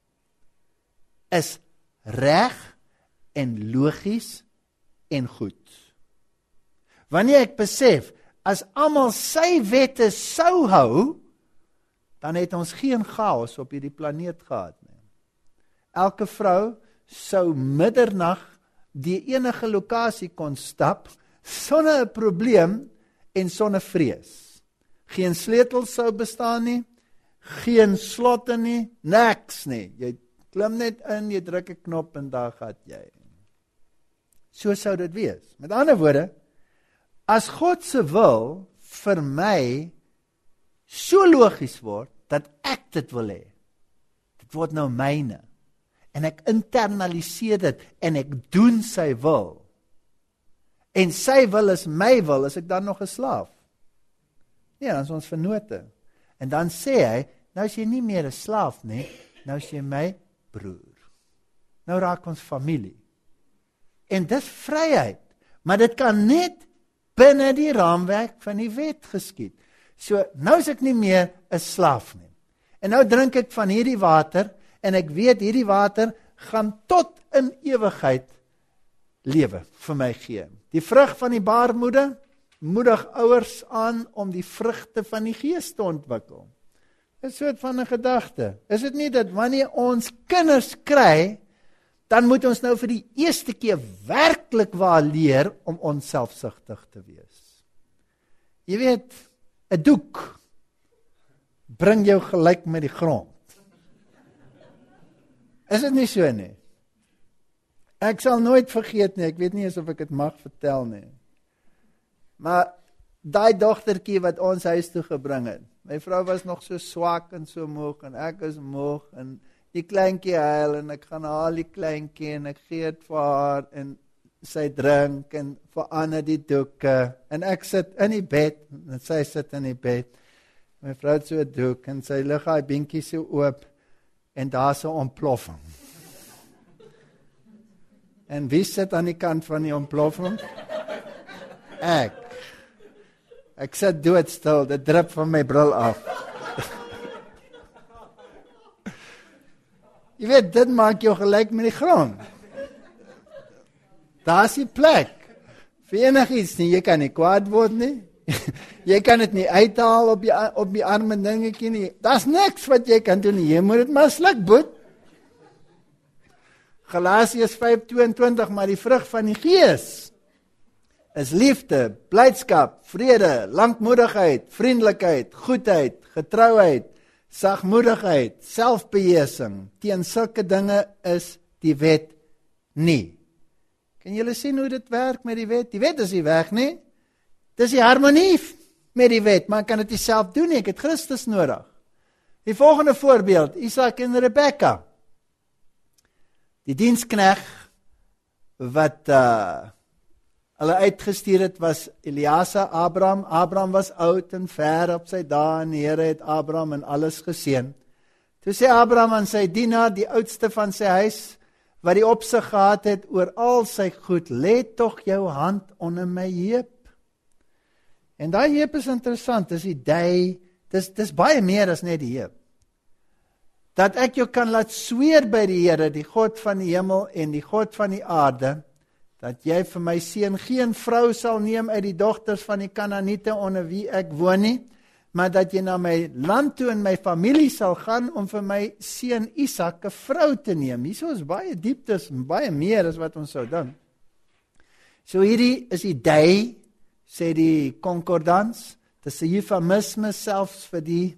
is reg en logies en goed. Wanneer ek besef, as almal sy wette sou hou, dan het ons geen chaos op hierdie planeet gehad nie. Elke vrou sou middernag die enige lokasie kon stap, sonder 'n probleem en sonder vrees. Geen sleutels sou bestaan nie, geen slotte nie, niks nie. Jy klim net in, jy druk 'n knop en daar gaan jy. So sou dit wees. Met ander woorde, as God se wil vir my so logies word, dat ek dit wil hê, dit word nou myne, en ek internaliseer dit, en ek doen sy wil, en sy wil is my wil, is ek dan nog 'n slaaf? Nee, dan is ons vennote. En dan sê hy, nou is jy nie meer 'n slaaf nie, nou is jy my broer. Nou raak ons familie. En dis vryheid, maar dit kan net binne die raamwerk van die wet geskied. So, nou is ek nie meer 'n slaaf nie. En nou drink ek van hierdie water, en ek weet hierdie water gaan tot in ewigheid lewe vir my gee. Die vrug van die baarmoeder moedig ouers aan om die vrugte van die gees te ontwikkel. 'n Soort van 'n gedagte. Is dit nie dat wanneer ons kinders kry, dan moet ons nou vir die eerste keer werklik waar leer om onselfsugtig te wees. Jy weet, 'n doek bring jou gelyk met die grond. Is dit nie so nie? Ek sal nooit vergeet nie, ek weet nie eens of ek dit mag vertel nie. Maar daai dogtertjie wat ons huis toe gebring het, my vrou was nog so swak en so moeg, en ek is moeg, en die kleintjie huil, en ek gaan haal die kleintjie, en ek gee het vir haar, en sy drink, en verander die doeke, en ek sit in die bed, en sy sit in die bed, my vrou het so 'n doek, en sy lig haar binkie so oop, en daar is 'n ontploffing. En wie sit aan die kant van die ontploffing? Ek. Ek sit doodstil, dit drup van my bril af. Jy weet, dit maak jou gelyk met die grond. Daar is die plek. Vir enigiets nie, jy kan nie kwaad word nie. Jy kan dit nie uithaal op die, op die arme dingetjie nie. Daar's niks wat jy kan doen nie. Jy moet dit maar sluk, boet. Galasiërs vyf tweeëntwintig, maar die vrug van die Gees is liefde, blydskap, vrede, lankmoedigheid, vriendelikheid, goedheid, getrouheid, sagmoedigheid, selfbeheersing. Teen sulke dinge is die wet nie. Kan julle sien hoe dit werk met die wet? Die wet is nie weg nie. Dis die harmonie met die wet, maar ek kan dit nie self doen nie. Ek het Christus nodig. Die volgende voorbeeld, Isak en Rebekka. Die dienskneg wat uh, hulle uitgestuur het was Eliasa, Abraham. Abraham was oud en ver op sy dae en die Here het Abraham en alles geseën. Toe sê Abraham aan sy dienaar, die oudste van sy huis, wat die opsig gehad het oor al sy goed, lê tog jou hand onder my heup. En daai heup is interessant, dis die dui, dis, dis baie meer as net die heup. Dat ek jou kan laat sweer by die Here, die God van die hemel en die God van die aarde, dat jy vir my seun geen vrou sal neem uit die dogters van die Kanaaniete onder wie ek woon nie, maar dat jy na my land toe en my familie sal gaan om vir my seun Isak 'n vrou te neem. Hierso is baie dieptes en baie meer as wat ons sou dink. So hierdie is die dui, sê die konkordans, dis 'n eufemisme selfs vir die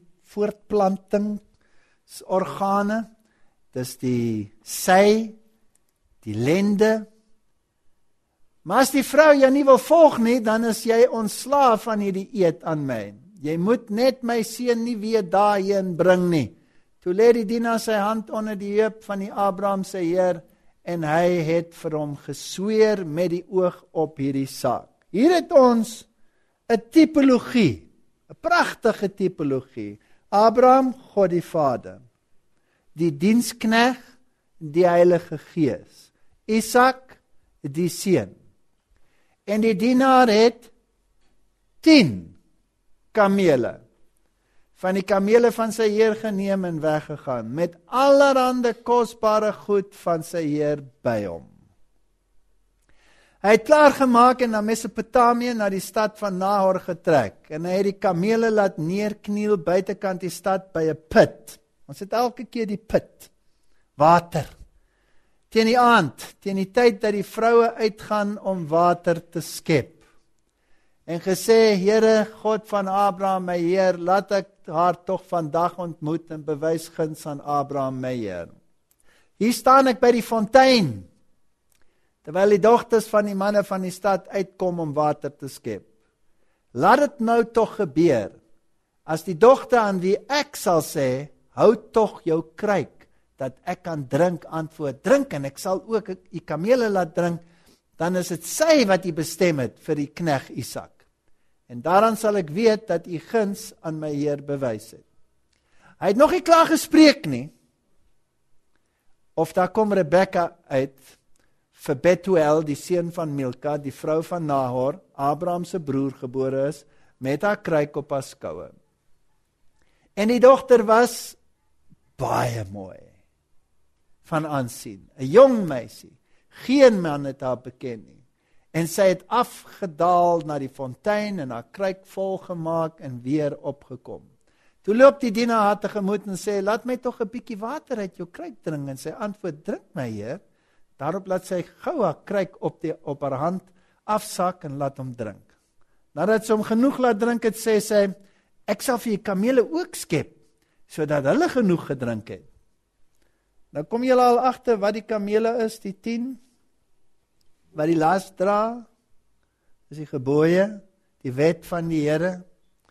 voortplantingsorgane, dis die sy, die lende. Maar as die vrou jou nie wil volg nie, dan is jy ontslaaf van hierdie eed aan my. Jy moet net my seun nie weer daarheen bring nie. Toe lê die dienaar sy hand onder die heup van die Abraham se heer, en hy het vir hom gesweer met die oog op hierdie saak. Hier het ons 'n tipologie, 'n pragtige tipologie. Abraham, God die Vader. Die dienskneg, die Heilige Gees. Isak, die seun. En die dienaar het tien kamele van die kamele van sy heer geneem en weggegaan, met allerhande kosbare goed van sy heer by hom. Hy het klaargemaak en na Mesopotamië, na die stad van Nahor getrek, en hy het die kamele laat neerkniel buitekant die stad by 'n put. Ons het elke keer die put, water. Teen die aand, teen die tyd dat die vroue uitgaan om water te skep. En gesê, Here, God van Abraham, my Heer, laat ek haar tog vandag ontmoet en bewys guns aan Abraham, my Heer. Hier staan ek by die fontein, terwyl die dogters van die manne van die stad uitkom om water te skep. Laat dit nou tog gebeur, as die dogter aan wie ek sal sê, hou tog jou kruik, dat ek kan drink, antwoord, drink, en ek sal ook die kamele laat drink, dan is dit sy wat hy bestem het vir die kneg Isak. En daaraan sal ek weet dat hy guns aan my Heer bewys het. Hy het nog nie klaar gespreek nie, of daar kom Rebekka uit, vir Betuel, die seun van Milka, die vrou van Nahor, Abraham se broer gebore is, met haar kruik op haar skouer. En die dogter was baie mooi, van aansien, 'n jong meisie, geen man het haar beken nie, en sy het afgedaal na die fontein en haar kruik volgemaak en weer opgekom. Toe loop die dienaar haar tegemoet en sê, laat my tog 'n bietjie water uit jou kruik drink, en sy antwoord, drink my Heer. Daarop laat sy gou haar kruik op, die, op haar hand afsak en laat hom drink. Nadat sy hom genoeg laat drink het, sê sy, ek sal vir die kamele ook skep, sodat hulle genoeg gedrink het. Nou kom julle al agter wat die kamele is, die tien, wat die las dra, is die gebooie, die wet van die Here.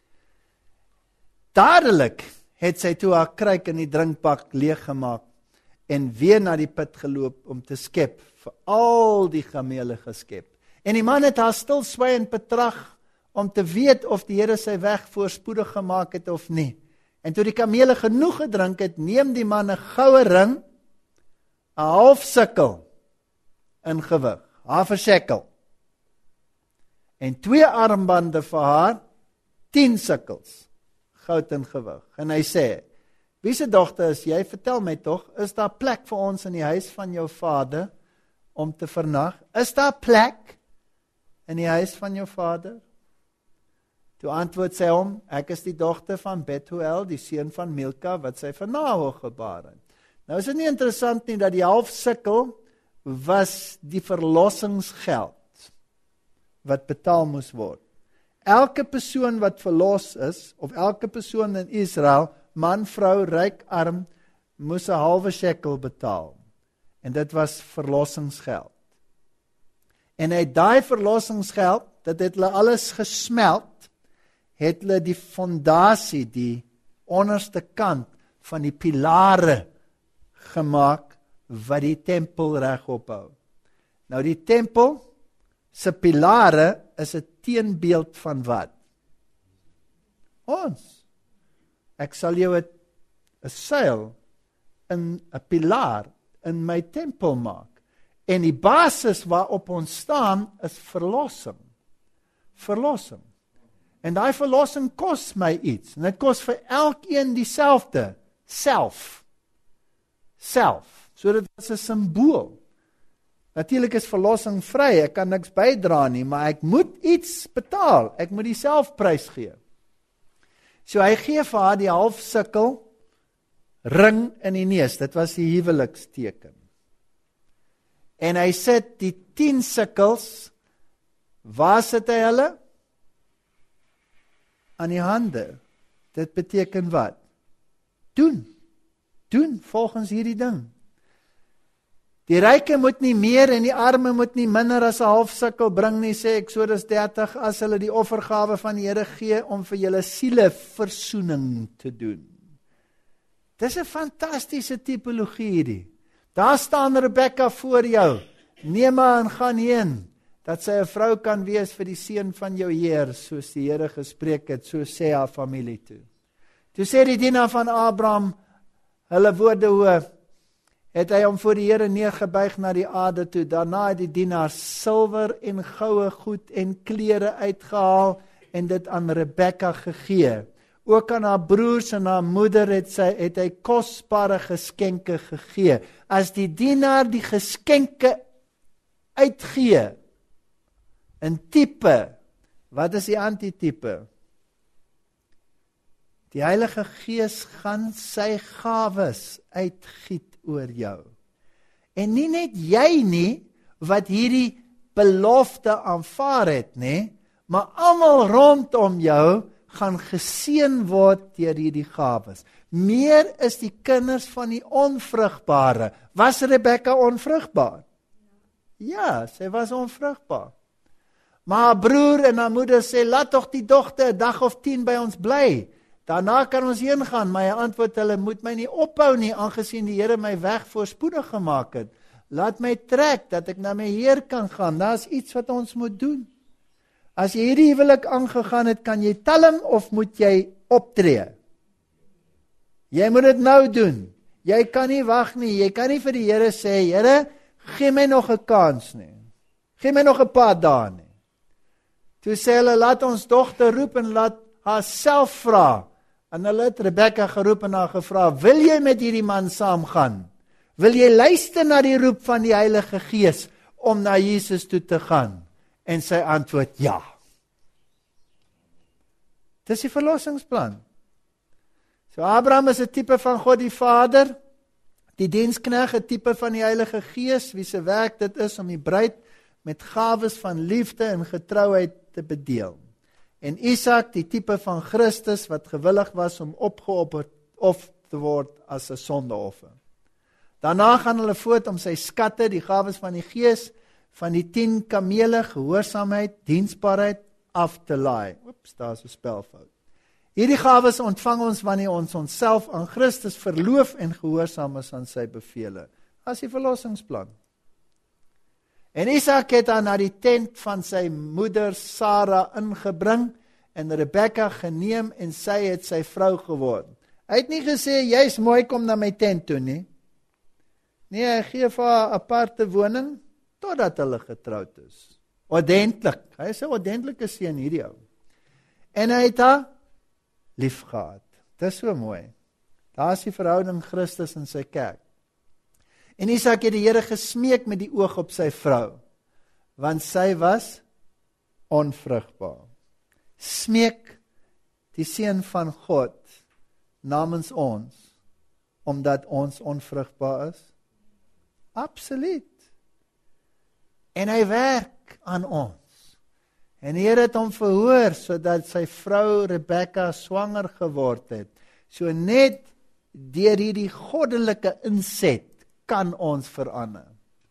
Dadelik het sy toe haar kruik in die drinkbak leeggemaak, en weer na die put geloop om te skep, vir al die kamele geskep. En die man het haar stil swygend betrag, om te weet of die Here sy weg voorspoedig gemaak het of nie. En toe die kamele genoeg gedrink het, neem die man 'n goue ring, 'n half sikkel in gewig, half 'n shekel. En twee armbande vir haar, tien sikkels, goud in gewig. En hy sê, wie se dogter is jy? Vertel my tog, is daar plek vir ons in die huis van jou vader? om te vernag? Is daar plek in die huis van jou vader? Toe antwoord sy hom, ek is die dogter van Bethuel, die seun van Milka, wat sy van Nahor gebaar het. Nou is dit nie interessant nie, dat die halfsikkel was die verlossingsgeld, wat betaal moes word. Elke persoon wat verlos is, of elke persoon in Israel, man, vrou, ryk, arm, moes 'n halwe shekel betaal. En dit was verlossingsgeld. En uit daai verlossingsgeld, dat het hulle alles gesmelt, het hulle die fondasie, die onderste kant van die pilare gemaak, wat die tempel regop hou. Nou die tempel se pilare is 'n teenbeeld van wat? Ons. Ek sal jou 'n 'n seil in 'n pilaar in my tempel maak. En die basis waarop ons staan is verlossing. Verlossing. En daai verlossing kos my iets. En dit kos vir elkeen dieselfde. Self. Self. So dit is 'n simbool. Natuurlik is verlossing vry, ek kan niks bydra nie, maar ek moet iets betaal. Ek moet die selfprys gee. So hy gee vir haar die halfsikkel ring in die neus. Dit was die huweliksteken. En hy sit die tien sikkels, waar sit hy hulle? Aan die hande. Dit beteken wat? Doen. Doen volgens hierdie ding. Die ryke moet nie meer en die arme moet nie minder as 'n halfsikkel bring nie, sê Eksodus dertig, as hulle die offergawe van die Here gee om vir julle siele versoening te doen. Dis 'n fantastiese tipologie hierdie. Daar staan Rebekka voor jou. Neem haar en gaan heen, dat sy 'n vrou kan wees vir die seun van jou Heer, soos die Here gespreek het, so sê haar familie toe. Toe sê die dienaar van Abraham, hulle woorde hoe, het hy hom voor die Here neergebuig na die aarde toe. Daarna het die dienaar silwer en goue goed en klere uitgehaal en dit aan Rebekka gegee. Ook aan haar broers en haar moeder het, sy, het hy kosbare geskenke gegee. As die dienaar die geskenke uitgee, in type, wat is die antitipe? Die Heilige Gees gaan sy gawes uitgiet oor jou. En nie net jy nie, wat hierdie belofte aanvaar het nie, maar almal rondom jou gaan geseën word deur hierdie gawes. Meer is die kinders van die onvrugbare. Was Rebekka onvrugbaar? Ja, sy was onvrugbaar. Maar haar broer en haar moeder sê, laat tog die dogter 'n dag of tien by ons bly. Daarna kan ons heen gaan, maar hy antwoord hulle, moet my nie ophou nie, aangesien die Here my weg voorspoedig gemaak het. Laat my trek, dat ek na my Heer kan gaan. Daar is iets wat ons moet doen. As jy hierdie huwelik aangegaan het, kan jy talm of moet jy optree? Jy moet dit nou doen. Jy kan nie wag nie. Jy kan nie vir die Here sê, Here, gee my nog 'n kans nie. Gee my nog 'n paar dae nie. Toe sê hulle, laat ons dogter roep en laat haar self vra. En hulle het Rebekka geroep en haar gevra, wil jy met hierdie man saamgaan? Wil jy luister na die roep van die Heilige Gees om na Jesus toe te gaan? En sy antwoord, ja. Dis die verlossingsplan. So Abraham is 'n tipe van God die Vader, die diensknegt 'n tipe van die Heilige Gees, wie se werk dit is om die bruid met gawes van liefde en getrouheid te bedeel. En Isak, die tipe van Christus, wat gewillig was om opgeoffer of te word as 'n sondeoffer. Daarna gaan hulle voort om sy skatte, die gawes van die Gees, van die tien kamele, gehoorsaamheid, diensbaarheid, af te laai. Oeps, daar is 'n spelfout. Hierdie gawes ontvang ons wanneer ons onsself aan Christus verloof en gehoorsaam is aan sy bevele. As die verlossingsplan. En Isak het dan na die tent van sy moeder Sara ingebring en Rebekka geneem en sy het sy vrou geword. Hy het nie gesê, jy's mooi, kom na my tent toe nie. Nee, hy gee vir haar 'n aparte woning totdat hulle getroud is. Ordentlik. Hy is 'n ordentlike seun hierdie ou. En hy het haar lief gehad. Dis so mooi. Daar is die verhouding Christus en sy kerk. En Isak het die Here gesmeek met die oog op sy vrou, want sy was onvrugbaar. Smeek die seun van God namens ons, omdat ons onvrugbaar is? Absoluut. En hy werk aan ons. En die Here het hom verhoor, sodat sy vrou Rebekka swanger geword het. So net deur hierdie goddelike inset, kan ons verander.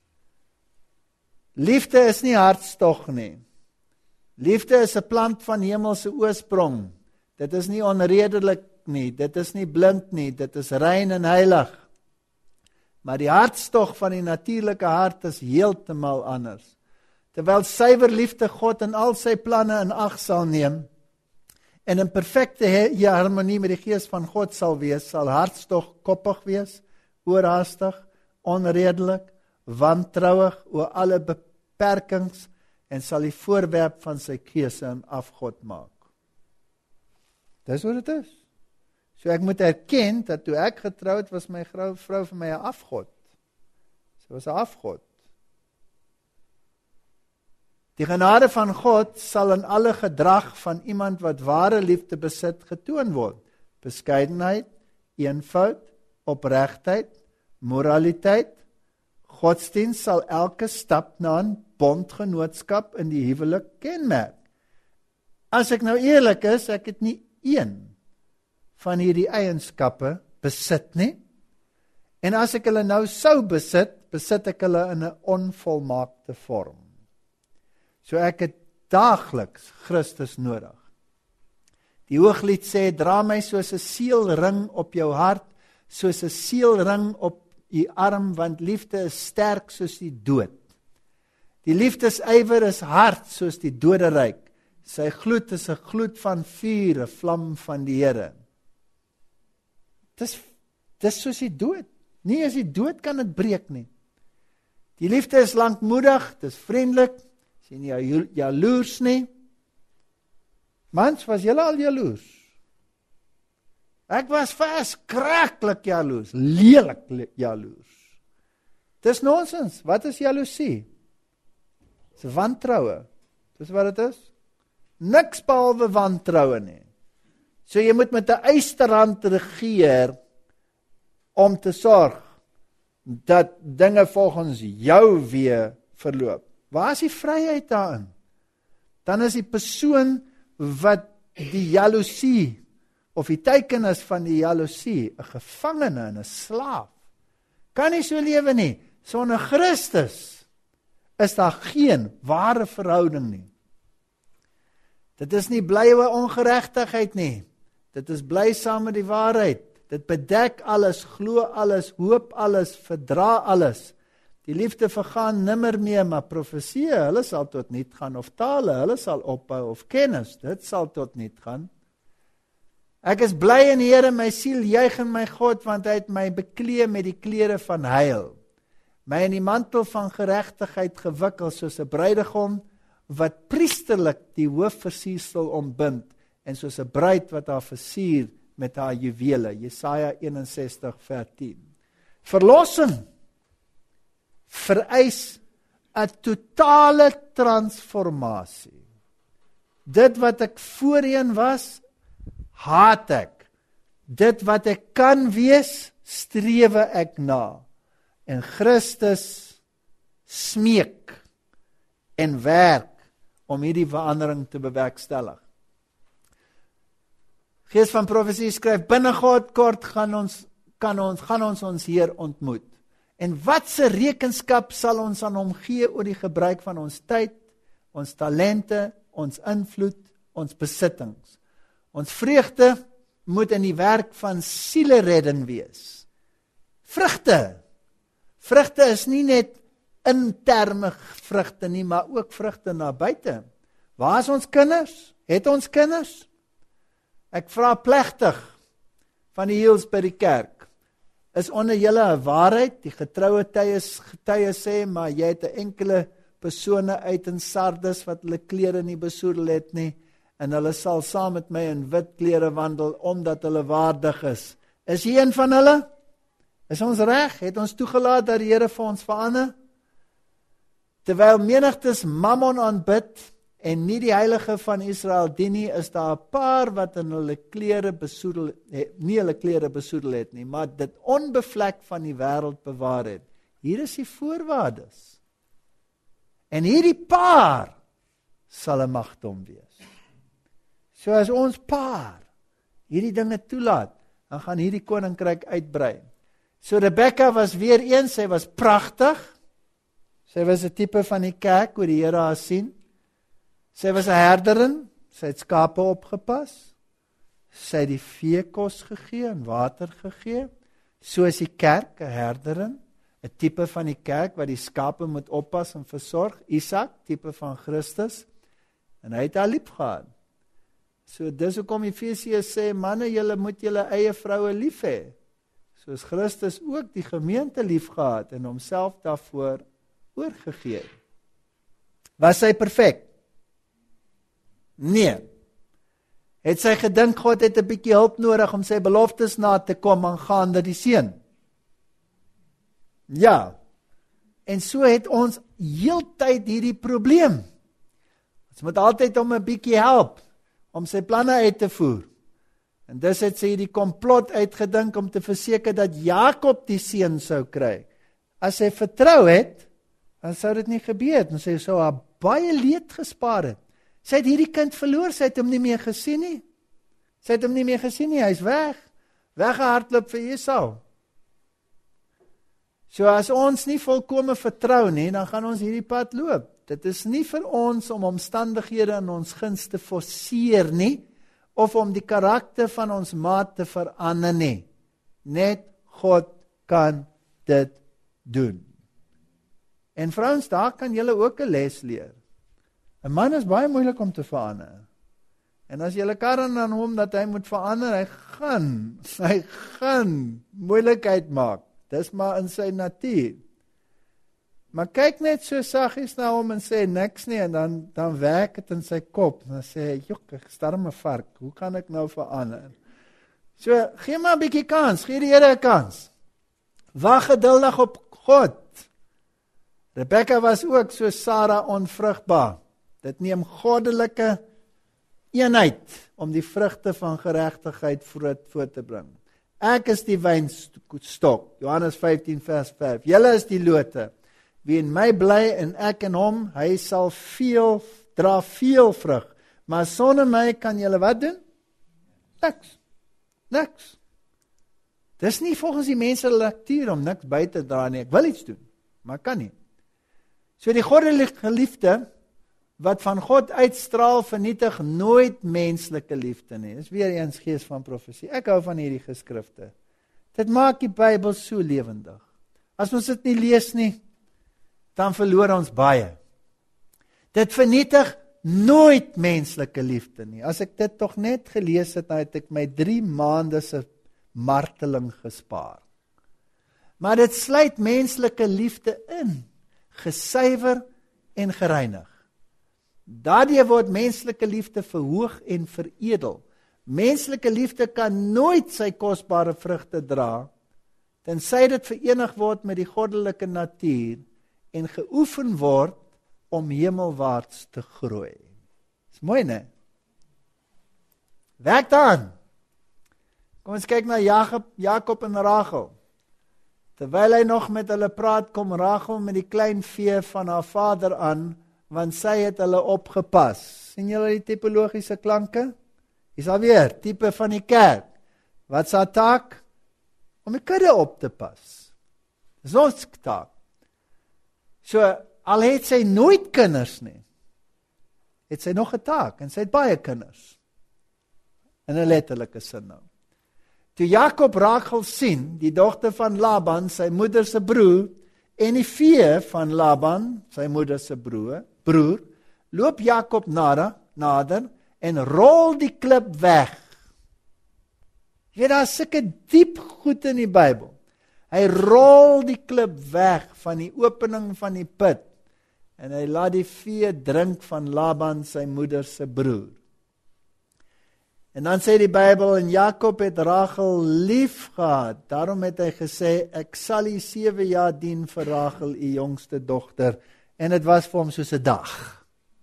Liefde is nie hartstog nie. Liefde is 'n plant van hemelse oorsprong. Dit is nie onredelik nie, dit is nie blind nie, dit is rein en heilig. Maar die hartstog van die natuurlike hart is heeltemal anders. Terwyl suiwer liefde God in al sy planne in ag sal neem, en in perfekte harmonie met die gees van God sal wees, sal hartstog koppig wees, oorhaastig, onredelik, wantrouig oor alle beperkings, en sal die voorwerp van sy keuse in afgod maak. Dis wat dit is. So ek moet erken, dat toe ek getrouwd was, my vrou, vrou vir my 'n afgod. Sy was 'n afgod. Die genade van God sal in alle gedrag van iemand wat ware liefde besit getoon word. Beskeidenheid, eenvoud, opregtheid, moraliteit. Godsdienst sal elke stap na 'n bondgenootskap in die huwelik kenmerk. As ek nou eerlik is, ek het nie een van hierdie eienskappe besit nie. En as ek hulle nou sou besit, besit ek hulle in 'n onvolmaakte vorm. So ek het daagliks Christus nodig. Die Hooglied sê, dra my soos 'n seelring op jou hart, soos 'n seelring op die arm, want liefde is sterk soos die dood. Die liefdesywer is hard soos die doderyk. Sy gloed is 'n gloed van vuur, 'n vlam van die Here. Dis, dis soos die dood. Nie as die dood kan dit breek nie. Die liefde is lankmoedig, dis vriendelik, is nie jaloers nie. Mans, was julle al jaloers? Ek was verskriklik jaloers, lelik jaloers. Dis nonsens, wat is jaloesie? Dis wantroue, dis wat dit is. Niks behalwe wantroue nie. So jy moet met 'n ysterhand regeer om te sorg dat dinge volgens jou weer verloop. Waar is die vryheid daarin? Dan is die persoon wat die jaloesie of die teken is van die jaloesie 'n gevangene en 'n slaaf. Kan nie so lewe nie. Sonder Christus is daar geen ware verhouding nie. Dit is nie bly oor ongeregtigheid nie. Dit is bly saam met die waarheid. Dit bedek alles, glo alles, hoop alles, verdra alles. Die liefde vergaan nimmer meer, maar profesie, hulle sal tot niet gaan, of tale, hulle sal ophou, of kennis, dit sal tot niet gaan. Ek is bly in die Here, my siel juig in my God, want hy het my beklee met die klere van heil. My in die mantel van geregtigheid gewikkel, soos 'n bruidegom, wat priesterlik die hoofversiersel ombind, en soos 'n bruid wat haar versier met haar juwele. Jesaja eenensestig vers tien. Verlossing vereis 'n totale transformasie. Dit wat ek voorheen was, haat ek. Dit wat ek kan wees, strewe ek na. En Christus smeek en werk om hierdie verandering te bewerkstellig. Gees van profesie skryf, binnekort kort gaan ons, kan ons, gaan ons ons Heer ontmoet. En watse rekenskap sal ons aan hom gee oor die gebruik van ons tyd, ons talente, ons invloed, ons besittings. Ons vreugde moet in die werk van sieleredding wees. Vrugte. Vrugte is nie net interne vrugte nie, maar ook vrugte na buite. Waar is ons kinders? Het ons kinders? Ek vra plegtig van die Heels by die kerk. Is onder julle 'n waarheid? Die getroue getuies getuie sê, maar jy het 'n enkele persone uit in Sardes wat hulle klere nie besoedel het nie, en hulle sal saam met my in wit klere wandel, omdat hulle waardig is. Is jy een van hulle? Is ons reg? Het ons toegelaat dat die Here vir ons verander? Terwyl menigtes Mammon aanbid en nie die heilige van Israel dien nie, is daar 'n paar wat in hulle klere besoedel, nie hulle klere besoedel het nie, maar dit onbevlek van die wêreld bewaar het. Hier is die voorwaardes. En hierdie paar sal 'n magdom wees. So as ons paar hierdie dinge toelaat, dan gaan hierdie koninkryk uitbrei. So Rebekka was weer eens, sy was pragtig. Sy was 'n tipe van die kerk, hoe die Here haar sien. Sy was 'n herderin, sy het skape opgepas. Sy het die vee kos gegee en water gegee. So is die kerk 'n herderin, 'n tipe van die kerk wat die skape moet oppas en versorg. Isak, tipe van Christus. En hy het haar lief gehad. So dis hoekom Efesiërs sê, manne, julle moet julle eie vroue lief hê. Soos Christus ook die gemeente lief gehad en homself daarvoor oorgegee. Was sy perfek? Nee. Het sy gedink God het 'n bietjie hulp nodig om sy beloftes na te kom aangaande die seun? Ja. En so het ons heeltyd hierdie probleem. Ons moet altyd hom 'n bietjie help om sy planne uit te voer. En dus het sy die komplot uitgedink om te verseker dat Jakob die seun sou kry. As sy vertrou het, dan sou dit nie gebeur het, en sy sou haar baie leed gespaar het. Sy het hierdie kind verloor, sy het hom nie meer gesien nie. Sy het hom nie meer gesien nie, hy is weg. Weggehardloop vir Esau. So as ons nie volkome vertrou nie, dan gaan ons hierdie pad loop. Dit is nie vir ons om omstandighede in ons guns te forceer nie, of om die karakter van ons maat te verander nie. Net God kan dit doen. En vrouens, daar kan julle ook 'n les leer. 'n Man is baie moeilik om te verander. En as julle karren aan hom dat hy moet verander, hy gaan, hy gaan moeilikheid maak. Dis maar in sy natuur. Maar kyk net so saggies na hom en sê niks nie, en dan, dan werk het in sy kop. En dan sê hy, jok, ek starm 'n vark, hoe kan ek nou verander? So, gee maar 'n bietjie kans, gee die Here 'n kans. Wag geduldig op God. Rebekka was ook so Sara onvrugbaar. Dit neem goddelike eenheid om die vrugte van geregtigheid voor te bring. Ek is die wynstok, Johannes vyftien vers vyf. Julle is die lote. Wie in my bly en ek in hom, hy sal veel, dra veel vrug. Maar sonder my kan julle wat doen? Niks. Niks. Dis nie volgens die mense lektuur om niks by te dra nie. Ek wil iets doen, maar kan nie. So die goddelike liefde wat van God uitstraal, vernietig nooit menslike liefde nie. Dis weer eens gees van profesie. Ek hou van hierdie geskrifte. Dit maak die Bybel so lewendig. As ons dit nie lees nie, dan verloor ons baie. Dit vernietig nooit menslike liefde nie. As ek dit tog net gelees het, dan het ek my drie maande se marteling gespaar. Maar dit sluit menslike liefde in, gesuiwer en gereinig. Daardie word menslike liefde verhoog en veredel. Menslike liefde kan nooit sy kosbare vrugte dra, tensy dit verenig word met die goddelike natuur en geoefen word om hemelwaarts te groei. Dis mooi, né? Werk dan. Kom ons kyk na Jakob, Jakob en Rachel. Terwyl hy nog met hulle praat, kom Rachel met die klein vee van haar vader aan, want sy het hulle opgepas. Sien julle die tipologiese klanke? Is alweer tipe van die kerk. Wat is haar taak? Om die kudde op te pas. Dis ons taak. So, al het sy nooit kinders nie, het sy nog 'n taak, en sy het baie kinders. In 'n letterlike sin nou. Toe Jakob Rachel sien, die dogter van Laban, sy moeder se broer, en die vee van Laban, sy moeder se broer, broer, loop Jakob nader, nader en rol die klip weg. Jy weet, daar is sulke diep goed in die Bybel. Hy rol die klip weg van die opening van die put en hy laat die vee drink van Laban, sy moeder se broer. En dan sê die Bybel, en Jakob het Rachel lief gehad. Daarom het hy gesê, ek sal u sewe jaar dien vir Rachel, u jongste dogter. En dit was vir hom soos 'n dag.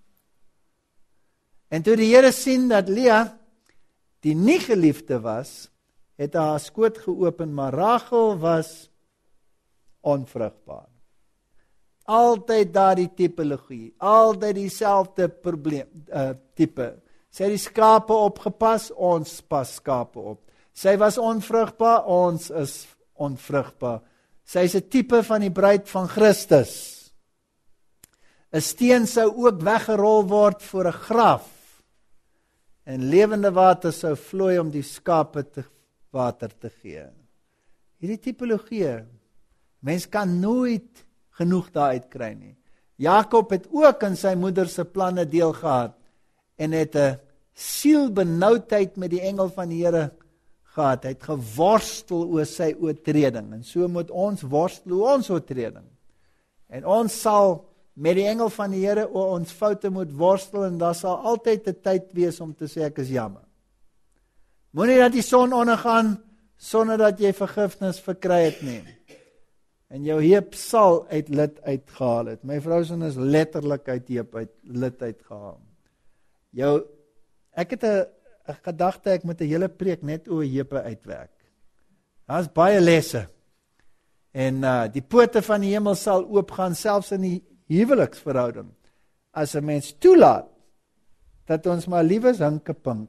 En toe die Here sien dat Lea die nie geliefde was, het hy haar skoot geopen, maar Rachel was onvrugbaar. Altyd daardie tipologie, altyd dieselfde probleem, uh, tipe. Sy het die skape opgepas, ons pas skape op. Sy was onvrugbaar, ons is onvrugbaar. Sy is 'n tipe van die bruid van Christus. 'n Steen sou ook weggerol word voor 'n graf. En lewende water sou vloei om die skape te water te gee. Hierdie tipologie, mens kan nooit genoeg daaruit kry nie. Jakob het ook in sy moeder se planne deel gehad en het 'n sielbenoudheid met die engel van die Here gehad. Hy het geworstel oor sy oortreding en so moet ons worstel oor ons oortreding. En ons sal met die engel van die Here oor ons foute moet worstel en daar sal altyd 'n tyd wees om te sê ek is jammer. Moenie dat die son ondergaan sonder dat jy vergifnis verkry het nie. En jou heup sal uit lid uitgehaal het. My vrou se is letterlik uit heup uit lid uitgehaal. Jou ek het 'n gedagte ek moet 'n hele preek net oor heupe uitwerk. Daar's baie lesse. En uh, die poorte van die hemel sal oopgaan selfs in die huweliksverhouding. As 'n mens toelaat dat ons maar liewes hinkepink.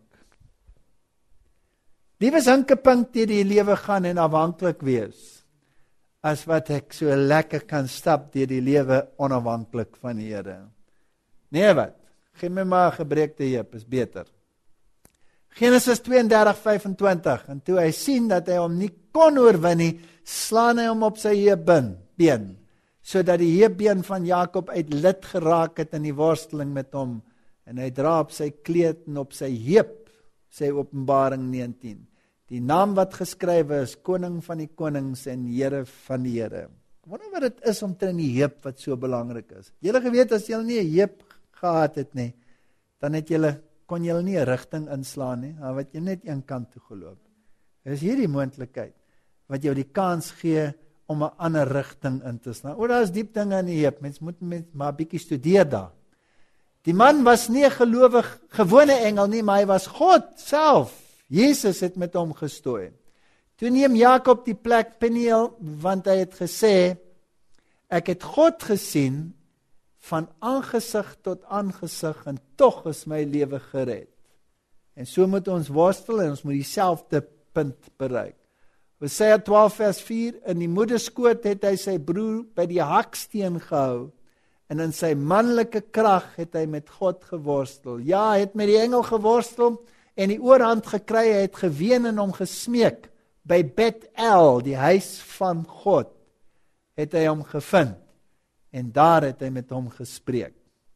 Liewes hinkepink deur die lewe gaan en afhanklik wees. As wat ek so lekker kan stap deur die lewe onafhanklik van die Here. Nee wat? Geen my maar gebreekte heup is beter. Genesis twee en dertig vyf en twintig. En toe hy sien dat hy hom nie kon oorwin nie, slaan hy hom op sy heupbeen, been, sodat die heupbeen van Jakob uit lid geraak het in die worsteling met hom. En hy dra op sy kleed en op sy heup, sê Openbaring negentien. Die naam wat geskrywe is, Koning van die konings en Here van die Here. Ek wonder wat dit is om te in die heup wat so belangrik is. Julle geweet, as julle nie 'n heup gehad het nie, dan het julle, kon julle nie 'n rigting inslaan nie, maar wat jy net een kant toe geloop. Is hierdie moontlikheid, wat jou die kans gee om 'n ander rigting in te slaan. O, daar is diep dinge in die heup, mens moet mens maar 'n bietjie studeer daar. Die man was nie 'n gelowig, gewone engel nie, maar hy was God self. Jesus het met hom gestooi. Toe neem Jakob die plek Peniel, want hy het gesê, ek het God gesien van aangesig tot aangesig en tog is my lewe gered. En so moet ons worstel en ons moet dieselfde punt bereik. Hosea twaalf vers vier, in die moederskoot het hy sy broer by die haksteen gehou en in sy manlike krag het hy met God geworstel. Ja, hy het met die engel geworstel en die oorhand gekry, hy het geween en hom gesmeek. By Bet-El, die huis van God, het hy hom gevind. En daar het hy met hom gespreek.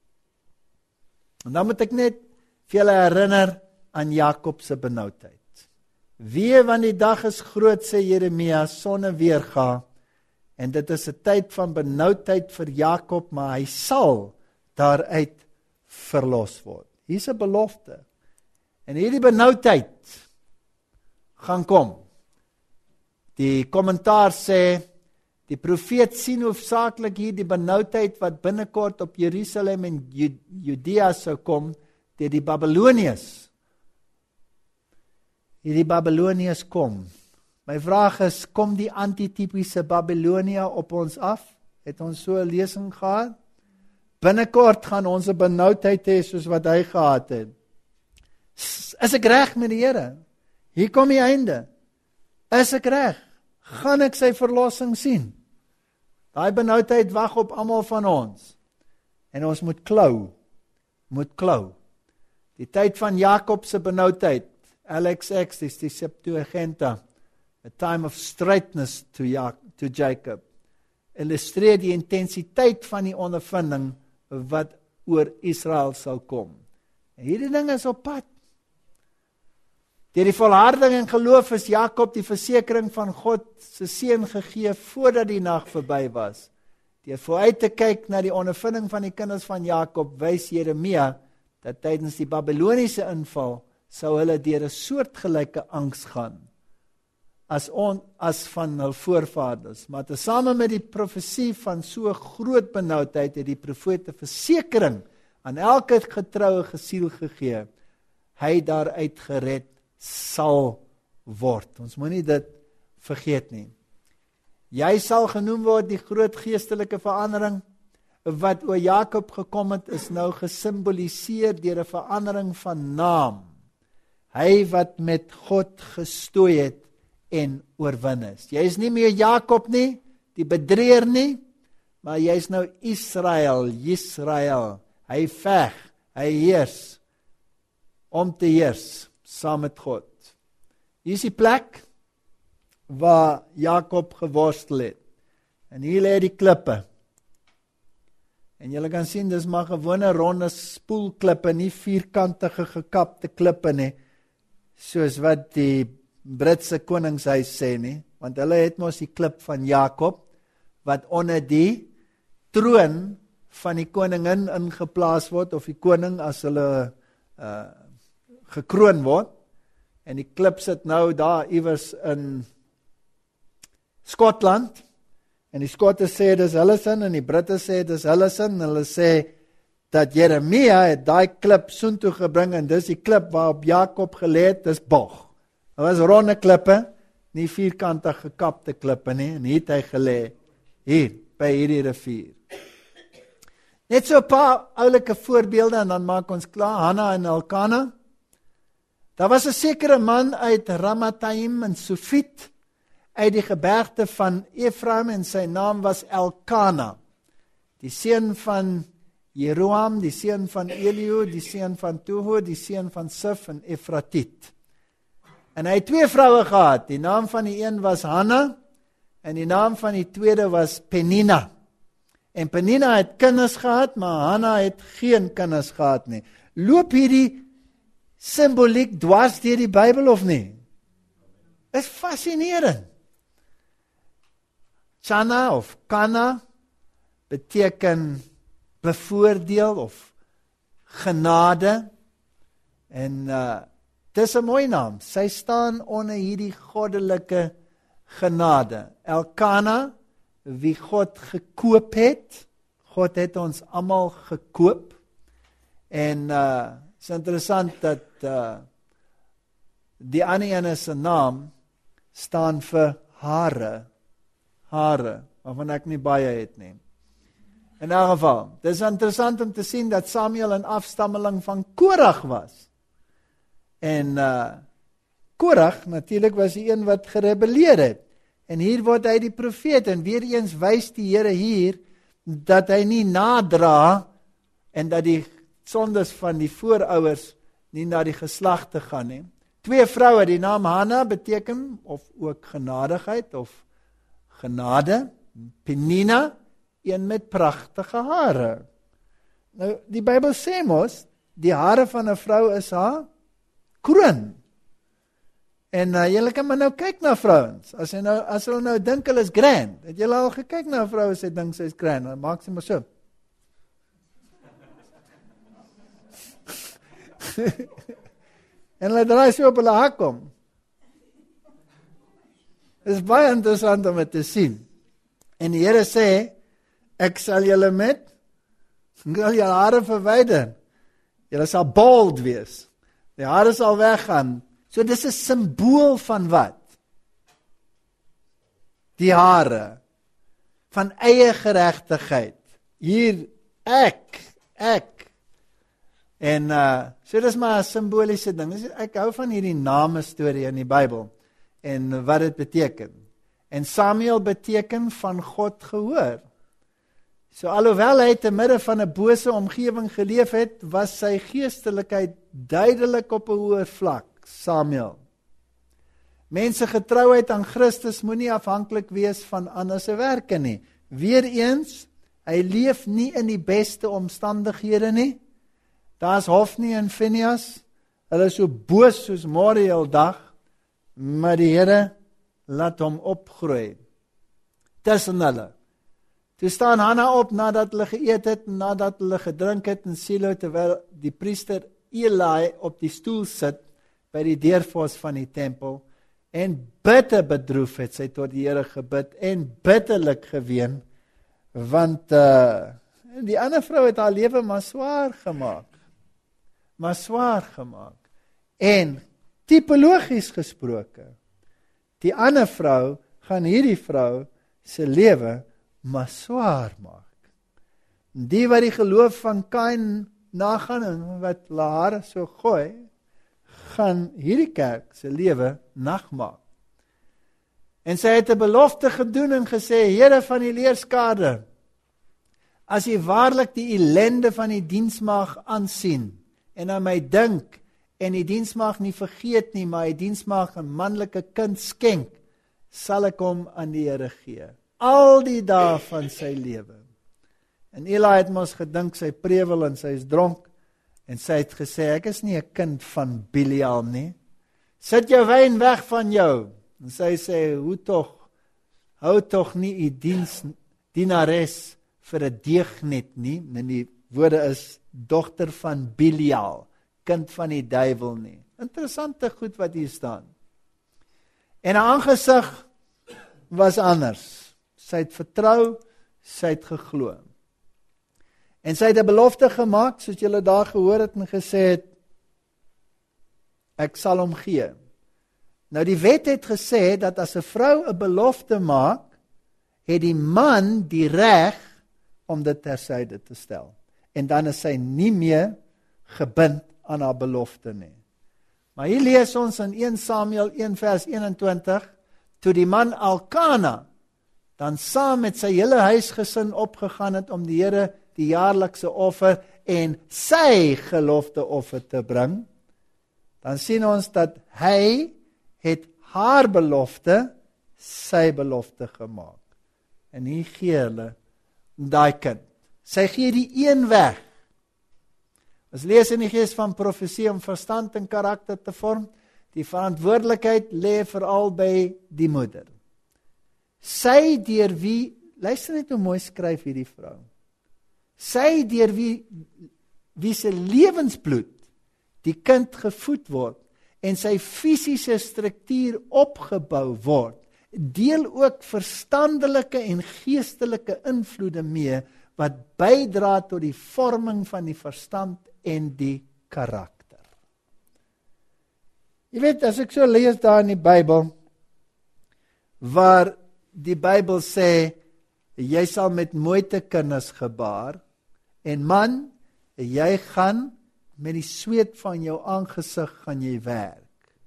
En dan moet ek net vir julle herinner aan Jakob se benoudheid. Wee, want die dag is groot, sê Jeremia, sonne weerga. En dit is 'n tyd van benoudheid vir Jakob, maar hy sal daaruit verlos word. Hier's 'n belofte. En hierdie benoudheid gaan kom. Die kommentaar sê, die profeet sien hoofsaaklik hier die benoudheid wat binnekort op Jerusalem en Judea sou kom, deur die Babiloniërs. Hierdie Babiloniërs kom. My vraag is, kom die antitypiese Babilonia op ons af? Het ons so 'n lesing gehad? Binnekort gaan ons 'n benoudheid hê soos wat hy gehad het. Is ek reg met die Here? Hier kom die einde. Is ek reg? Gaan ek sy verlossing sien? Daai benoudheid wag op almal van ons. En ons moet klou. Moet klou. Die tyd van Jakob se benoudheid, L X X, dis die Septuaginta, a time of straightness to, ja- to Jacob, illustreer die intensiteit van die ondervinding wat oor Israel sal kom. En hierdie ding is op pad. Deur die volharding en geloof is Jakob die versekering van God se seën gegee voordat die nag verby was. Deur vooruit te kyk na die ondervinding van die kinders van Jakob, wys Jeremia dat tydens die Babiloniese inval sou hulle deur 'n soortgelyke angs gaan as on, as van hul voorvaders. Maar tesame met die profesie van so groot benoudheid het die profete versekering aan elke getroue gesiel gegee, hy daaruit gered sal word. Ons moenie dit vergeet nie. Jy sal genoem word die groot geestelike verandering wat oor Jakob gekom het, is nou gesimboliseer deur 'n verandering van naam. Hy wat met God gestoei het en oorwin is. Jy is nie meer Jakob nie, die bedrieër nie, maar jy is nou Israel, Israel. Hy veg, hy heers, om te heers, saam met God. Hier is die plek waar Jakob geworstel het. En hier lê die klippe. En julle kan sien, dis maar gewone ronde spoelklippe, nie vierkantige gekapte klippe nie, soos wat die Britse koningshuis sê nie, want hulle het mos die klip van Jakob, wat onder die troon van die koningin ingeplaas word, of die koning as hulle uh, gekroon word, en die klip sit nou daar iewers in Skotland, en die Skotte sê dis hulle sin, en die Britte sê dis hulle sin, en hulle sê dat Jeremia het daai klip soontoe gebring, en dis die klip waarop Jakob gelê het, dis bog. Dit was ronde klippe, nie vierkantig gekapte klippe nie, en hier het hy gelê, hier, by hierdie rivier. Net so 'n paar oulike voorbeelde, en dan maak ons klaar, Hanna en Elkana. Daar was 'n sekere man uit Ramathaim en Sofit, uit die gebergte van Efraim, en sy naam was Elkana, die seun van Jeroam, die seun van Elihu, die seun van Toho, die seun van Sif en Efratit. En hy het twee vroue gehad, die naam van die een was Hanna, en die naam van die tweede was Penina. En Penina het kinders gehad, maar Hanna het geen kinders gehad nie. Loop hierdie simboliek dwars deur die Bybel of nie? Is fascinerend. Chana of Kana beteken bevoordeel of genade, en uh, dis 'n mooi naam. Sy staan onder hierdie goddelike genade. Elkana, wie God gekoop het. God het ons almal gekoop. En uh, is interessant dat uh, die ander ene se naam staan vir hare. Hare, waarvan ek nie baie het nie. In elk geval, dit is interessant om te sien dat Samuel 'n afstammeling van Korag was. En uh, Korag natuurlik was die een wat gerebelleer het. En hier word hy die profeet, en weer eens wys die Here hier dat hy nie nadra en dat die sondes van die voorouers nie na die geslagte gaan nie. Twee vroue, die naam Hanna beteken of ook genadigheid of genade, Penina, een met pragtige hare. Nou, die Bybel sê mos, die hare van 'n vrou is haar kroon. En uh, julle kan maar nou kyk na vrouens, as jy nou, as hulle nou dink hulle is grand, het julle al gekyk na 'n vrou as sy dink sy is grand, dan maak sy maar so. En hulle draai so op hulle hak om. Dit is baie interessant om dit te sien. En die Here sê, ek sal julle met, ek sal julle hare verwyder. Julle sal bald wees. Die hare sal weggaan. So dis 'n simbool van wat? Die hare. Van eie geregtigheid. Hier, ek, ek. En uh, so dis maar 'n simboliese ding. Ek hou van hierdie name storie in die Bybel. En wat dit beteken. En Samuel beteken van God gehoor. So alhoewel hy te midde van 'n bose omgewing geleef het, was sy geestelikheid duidelik op 'n hoër vlak, Samuel. Mense getrouheid aan Christus moenie afhanklik wees van ander se werke nie. Weereens, hy leef nie in die beste omstandighede nie. Daar's Hofni en Phinehas, hulle is so boos soos Moriel dag, maar die Here laat hom opgroei tussen hulle. Toe staan Hanna op nadat hulle geëet het, nadat hulle gedrink het in Silo, terwyl die priester Eli op die stoel sit, by die deurfos van die tempel, en bitter bedroef het sy tot die Here gebid, en bitterlik geween, want uh, die ander vrou het haar lewe maar swaar gemaak, maar swaar gemaak, en tipologies gesproke, die ander vrou gaan hierdie vrou se lewe maar swaar maak. Die wat die geloof van Kain nagaan en wat hulle hare so gooi, gaan hierdie kerk se lewe nag maak. En sy het 'n belofte gedoen en gesê, Here van die leerskade, as jy waarlik die ellende van die diensmaag aansien, en aan my dink, en die diensmaag nie vergeet nie, maar die diensmaag 'n manlike kind skenk, sal ek hom aan die Here gee. Al die dae van sy lewe. En Eli het mos gedink sy prewel en sy is dronk, en sy het gesê, ek is nie 'n kind van Bilial nie. Sit jou wyn weg van jou. En sy sê, hoe tog, hou tog nie die diens, dienares vir 'n deegnet nie, en die woorde is dogter van Bilial, kind van die duiwel nie. Interessante goed wat hier staan. En haar aangesig was anders. Sy het vertrou, sy het geglo. En sy het 'n belofte gemaak, soos julle daar gehoor het en gesê het, ek sal hom gee. Nou die wet het gesê, dat as 'n vrou 'n belofte maak, het die man die reg om dit tersyde te stel. En dan is sy nie meer gebind aan haar belofte nie. Maar hier lees ons in Eerste Samuel een vers eenentwintig, toe die man Elkana dan saam met sy hele huisgesin opgegaan het om die Here die jaarlikse offer en sy gelofte offer te bring, dan sien ons dat hy het haar belofte, sy belofte gemaak. En hier gee hulle daai kind. Sy gee die een weg. Ons lees in die gees van profesie om verstand en karakter te vorm. Die verantwoordelikheid lê veral by die moeder. Sy deur wie, luister net hoe mooi skryf hierdie vrou. Sy deur wie, wie se lewensbloed die kind gevoed word en sy fisiese struktuur opgebou word, deel ook verstandelike en geestelike invloede mee wat bydra tot die vorming van die verstand en die karakter. Jy weet, as ek so lees daar in die Bybel, waar die Bybel sê, jy sal met moeite kinders gebaar, en man, jy gaan met die sweet van jou aangesig gaan jy werk.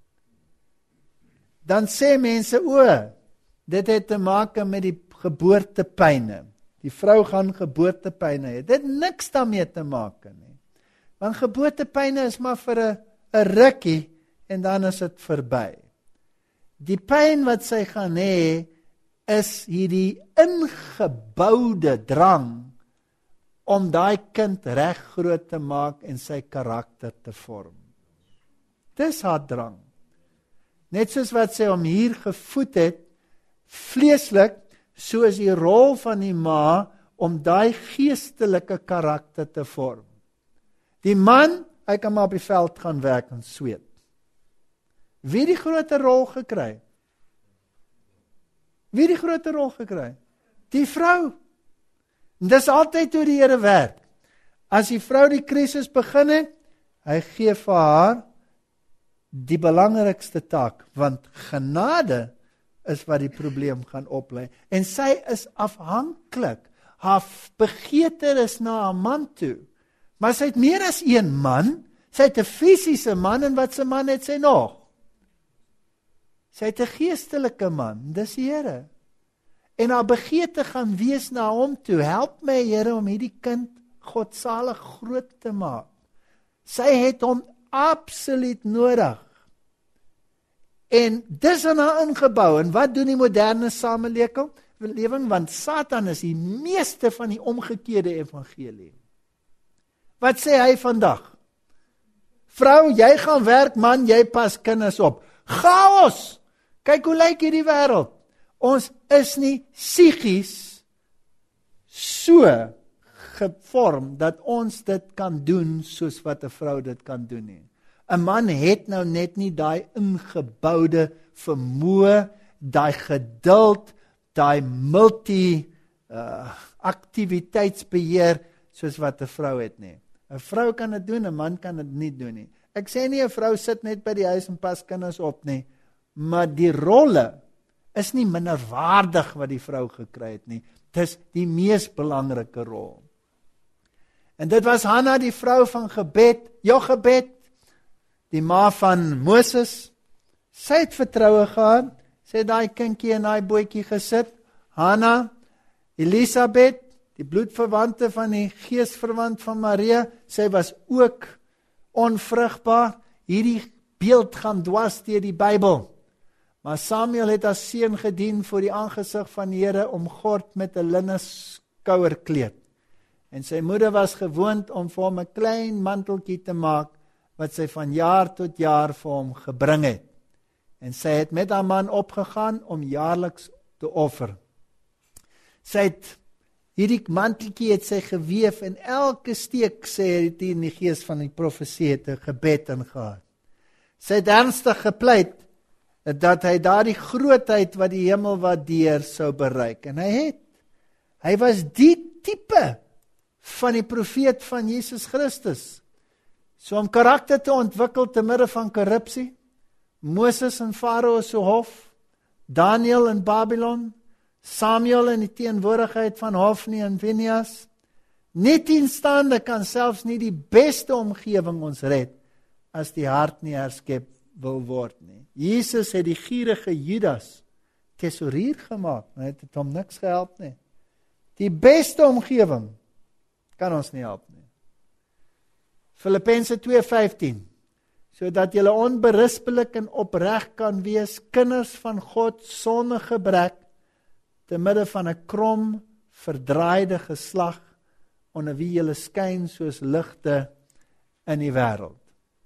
Dan sê mense, o, dit het te maak met die geboortepyne. Die vrou gaan geboortepyne hê. Dit het niks daarmee te maak nie. Want geboortepyne is maar vir 'n 'n rukkie en dan is dit verby. Die pyn wat sy gaan hê is hierdie ingeboude drang om daai kind reg groot te maak en sy karakter te vorm. Dis haar drang. Net soos wat sy hom hier gevoed het, vleeslik, so is die rol van die ma om daai geestelike karakter te vorm. Die man, hy kan maar op die veld gaan werk en sweet. Wie het die groter rol gekry? Wie het die groter rol gekry? Die vrou. En dis altyd hoe die Here werk. As die vrou die krisis begin het, hy gee vir haar die belangrikste taak, want genade is wat die probleem gaan oplei. En sy is afhanklik. Haar begeerte is na haar man toe. Maar sy het meer as een man. Sy het 'n fisiese man, en wat sy man het sy nog? Sy het 'n geestelike man, dis die Here. En haar begeerte gaan wees na hom toe. Help my, Here, om hierdie kind godsalig groot te maak. Sy het hom absoluut nodig. En dis in haar ingebou. En wat doen die moderne samelewing? Want Satan is die meeste van die omgekeerde evangelie. Wat sê hy vandag? Vrou, jy gaan werk, man, jy pas kinders op. Chaos! Kyk hoe lyk hierdie wêreld. Ons is nie psigies so gevorm dat ons dit kan doen soos wat 'n vrou dit kan doen nie. 'n man het nou net nie daai ingeboude vermoë, daai geduld, daai multi uh, aktiwiteitsbeheer soos wat 'n vrou het nie. 'n Vrou kan dit doen, 'n man kan dit nie doen nie. Ek sê nie 'n vrou sit net by die huis en pas kinders op nie, maar die rolle is nie minderwaardig wat die vrou gekry het nie. Dit is die mees belangrike rol. En dit was Hanna, die vrou van gebed, Jochebed, die ma van Moses. Sy het vertroue gehad. Sy het daai kindjie en daai bootjie gesit. Hanna, Elisabeth, die bloedverwante van die geesverwant van Maria, sy was ook onvrugbaar. Hierdie beeld gaan dwars deur die Bybel. Maar Samuel het as seun gedien voor die aangesig van die Here omgord met 'n linne skouerkleed. En sy moeder was gewoond om vir hom 'n klein manteltjie te maak wat sy van jaar tot jaar vir hom gebring het. En sy het met haar man opgegaan om jaarliks te offer. Sy het hierdie manteltjie het sy geweef en elke steek sê het in die gees van die profesie het 'n gebed ingehad. Sy het ernstig gepleit dat hy daardie grootheid wat die hemel waardeer sou bereik. En hy het. Hy was die tipe van die profeet van Jesus Christus. So om karakter te ontwikkel te midde van korrupsie, Moses in Farao se hof, Daniel in Babylon, Samuel in die teenwoordigheid van Hofni en Phinehas. Nie teenstaande kan selfs nie die beste omgewing ons red, as die hart nie herskep wil word nie. Jesus het die gierige Judas tesourier gemaak, maar het het hom niks gehelp nie. Die beste omgewing kan ons nie help nie. Filippense twee vyftien, sodat julle onberispelik en opreg kan wees, kinders van God sonder gebrek, te midde van 'n krom, verdraaide geslag, onder wie julle skyn soos ligte in die wêreld.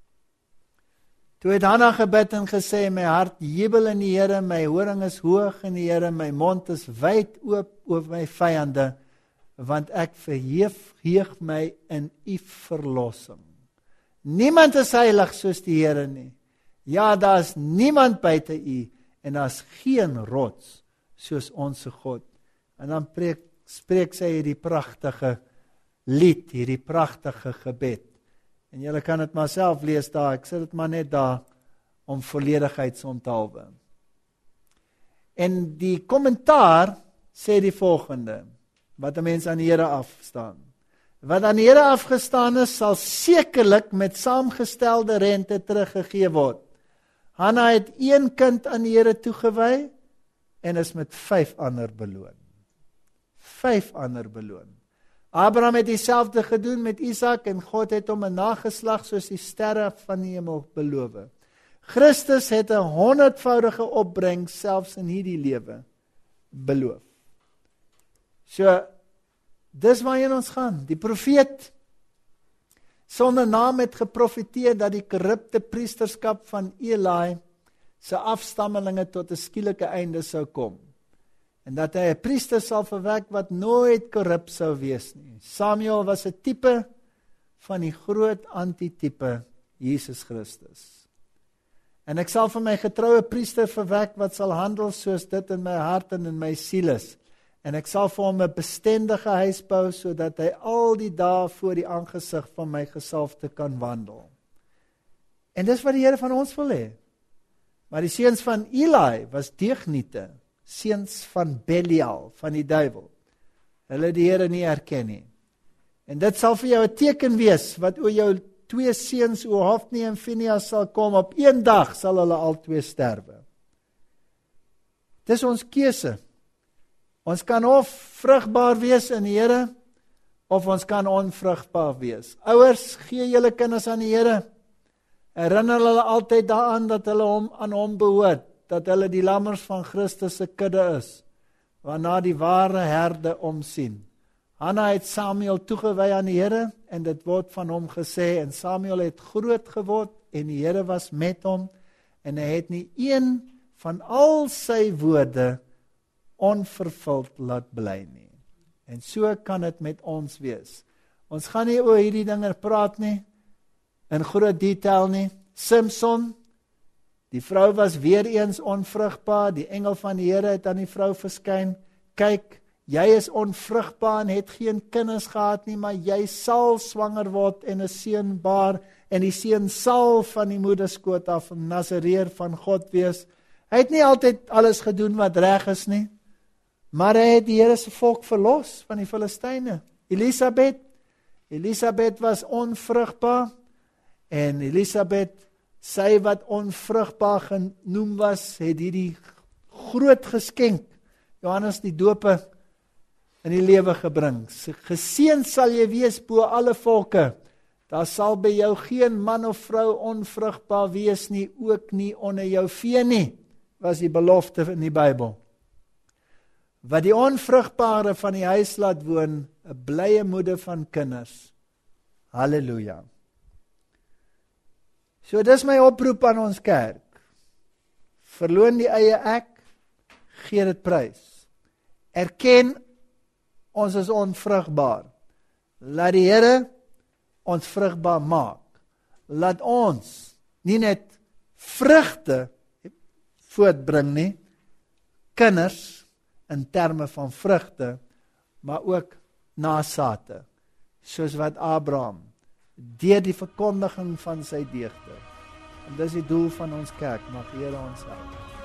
Toe het Hanna gebid en gesê, my hart jubel in die Here, my horing is hoog in die Here, my mond is wyd oop oor my vyande, want ek verheef heeg my in u verlossing. Niemand is heilig soos die Here nie. Ja, daar is niemand buite u, en daar is geen rots soos onze God. En dan preek, spreek sy hierdie pragtige lied, hierdie pragtige gebed. En julle kan dit maar self lees daar, ek sit dit maar net daar, om volledigheidsonthaalwe. En die kommentaar sê die volgende, wat 'n mens aan die Here afstaan. Wat aan die Here afgestaan is, sal sekerlik met saamgestelde rente teruggegee word. Hanna het een kind aan die Here toegewy, en is met vyf ander beloon. Vyf ander beloon. Abraham het dieselfde gedoen met Isak, en God het hom 'n nageslag soos die sterre van die hemel beloof. Christus het 'n honderdvoudige opbreng selfs in hierdie lewe beloof. So, dis waarheen ons gaan. Die profeet sonder naam het geprofeteer dat die korrupte priesterskap van Eli sy afstammelinge tot 'n skielike einde sou kom. En dat hy 'n priester sal verwek wat nooit korrup sou wees nie. Samuel was 'n tipe van die groot antitype Jesus Christus. En ek sal vir my getroue priester verwek wat sal handel soos dit in my hart en in my siel is. En ek sal vir hom 'n bestendige huis bou sodat hy al die dae voor die aangesig van my gesalfde kan wandel. En dis wat die Here van ons wil hê. Maar die seuns van Eli was deugniete, seuns van Belial, van die duiwel. Hulle die Here nie erken nie. En dit sal vir jou 'n teken wees, wat oor jou twee seuns, oor Hofni en Phinehas sal kom, op een dag sal hulle al twee sterwe. Dis ons keuse. Ons kan of vrugbaar wees in die Here, of ons kan onvrugbaar wees. Ouers, gee julle kinders aan die Here. Herinner hulle altyd daaraan dat hulle hom aan hom behoort, dat hulle die lammers van Christus se kudde is, waarna die ware herde omsien. Hanna het Samuel toegewy aan die Here, en dit word van hom gesê, en Samuel het groot geword, en die Here was met hom, en hy het nie een van al sy woorde onvervuld laat bly nie. En so kan dit met ons wees. Ons gaan nie oor hierdie dinge praat nie, in groot detail nie. Samson, die vrou was weer eens onvrugbaar, die engel van die Here het aan die vrou verskyn, kyk, jy is onvrugbaar en het geen kinders gehad nie, maar jy sal swanger word en 'n seun baar, en die seun sal van die moederskoot af 'n Nasareer van God wees. Hy het nie altyd alles gedoen wat reg is nie, maar hy het die Here se volk verlos van die Filistyne. Elisabeth, Elisabeth was onvrugbaar, en Elisabeth, sy wat onvrugbaar genoem was, het hierdie groot geskenk, Johannes die Doper, in die lewe gebring. Geseënd sal jy wees bo alle volke, daar sal by jou geen man of vrou onvrugbaar wees nie, ook nie onder jou vee nie, was die belofte in die Bybel. Wat die onvrugbare van die huis laat woon, 'n blye moeder van kinders. Halleluja. So dis my oproep aan ons kerk. Verloon die eie ek, gee dit prys. Erken ons is onvrugbaar. Laat die Here ons vrugbaar maak. Laat ons nie net vrugte voortbring nie, kinders in terme van vrugte, maar ook nasate, soos wat Abraham, deur die verkondiging van sy deugde. En dis die doel van ons kerk, mag die Here ons help.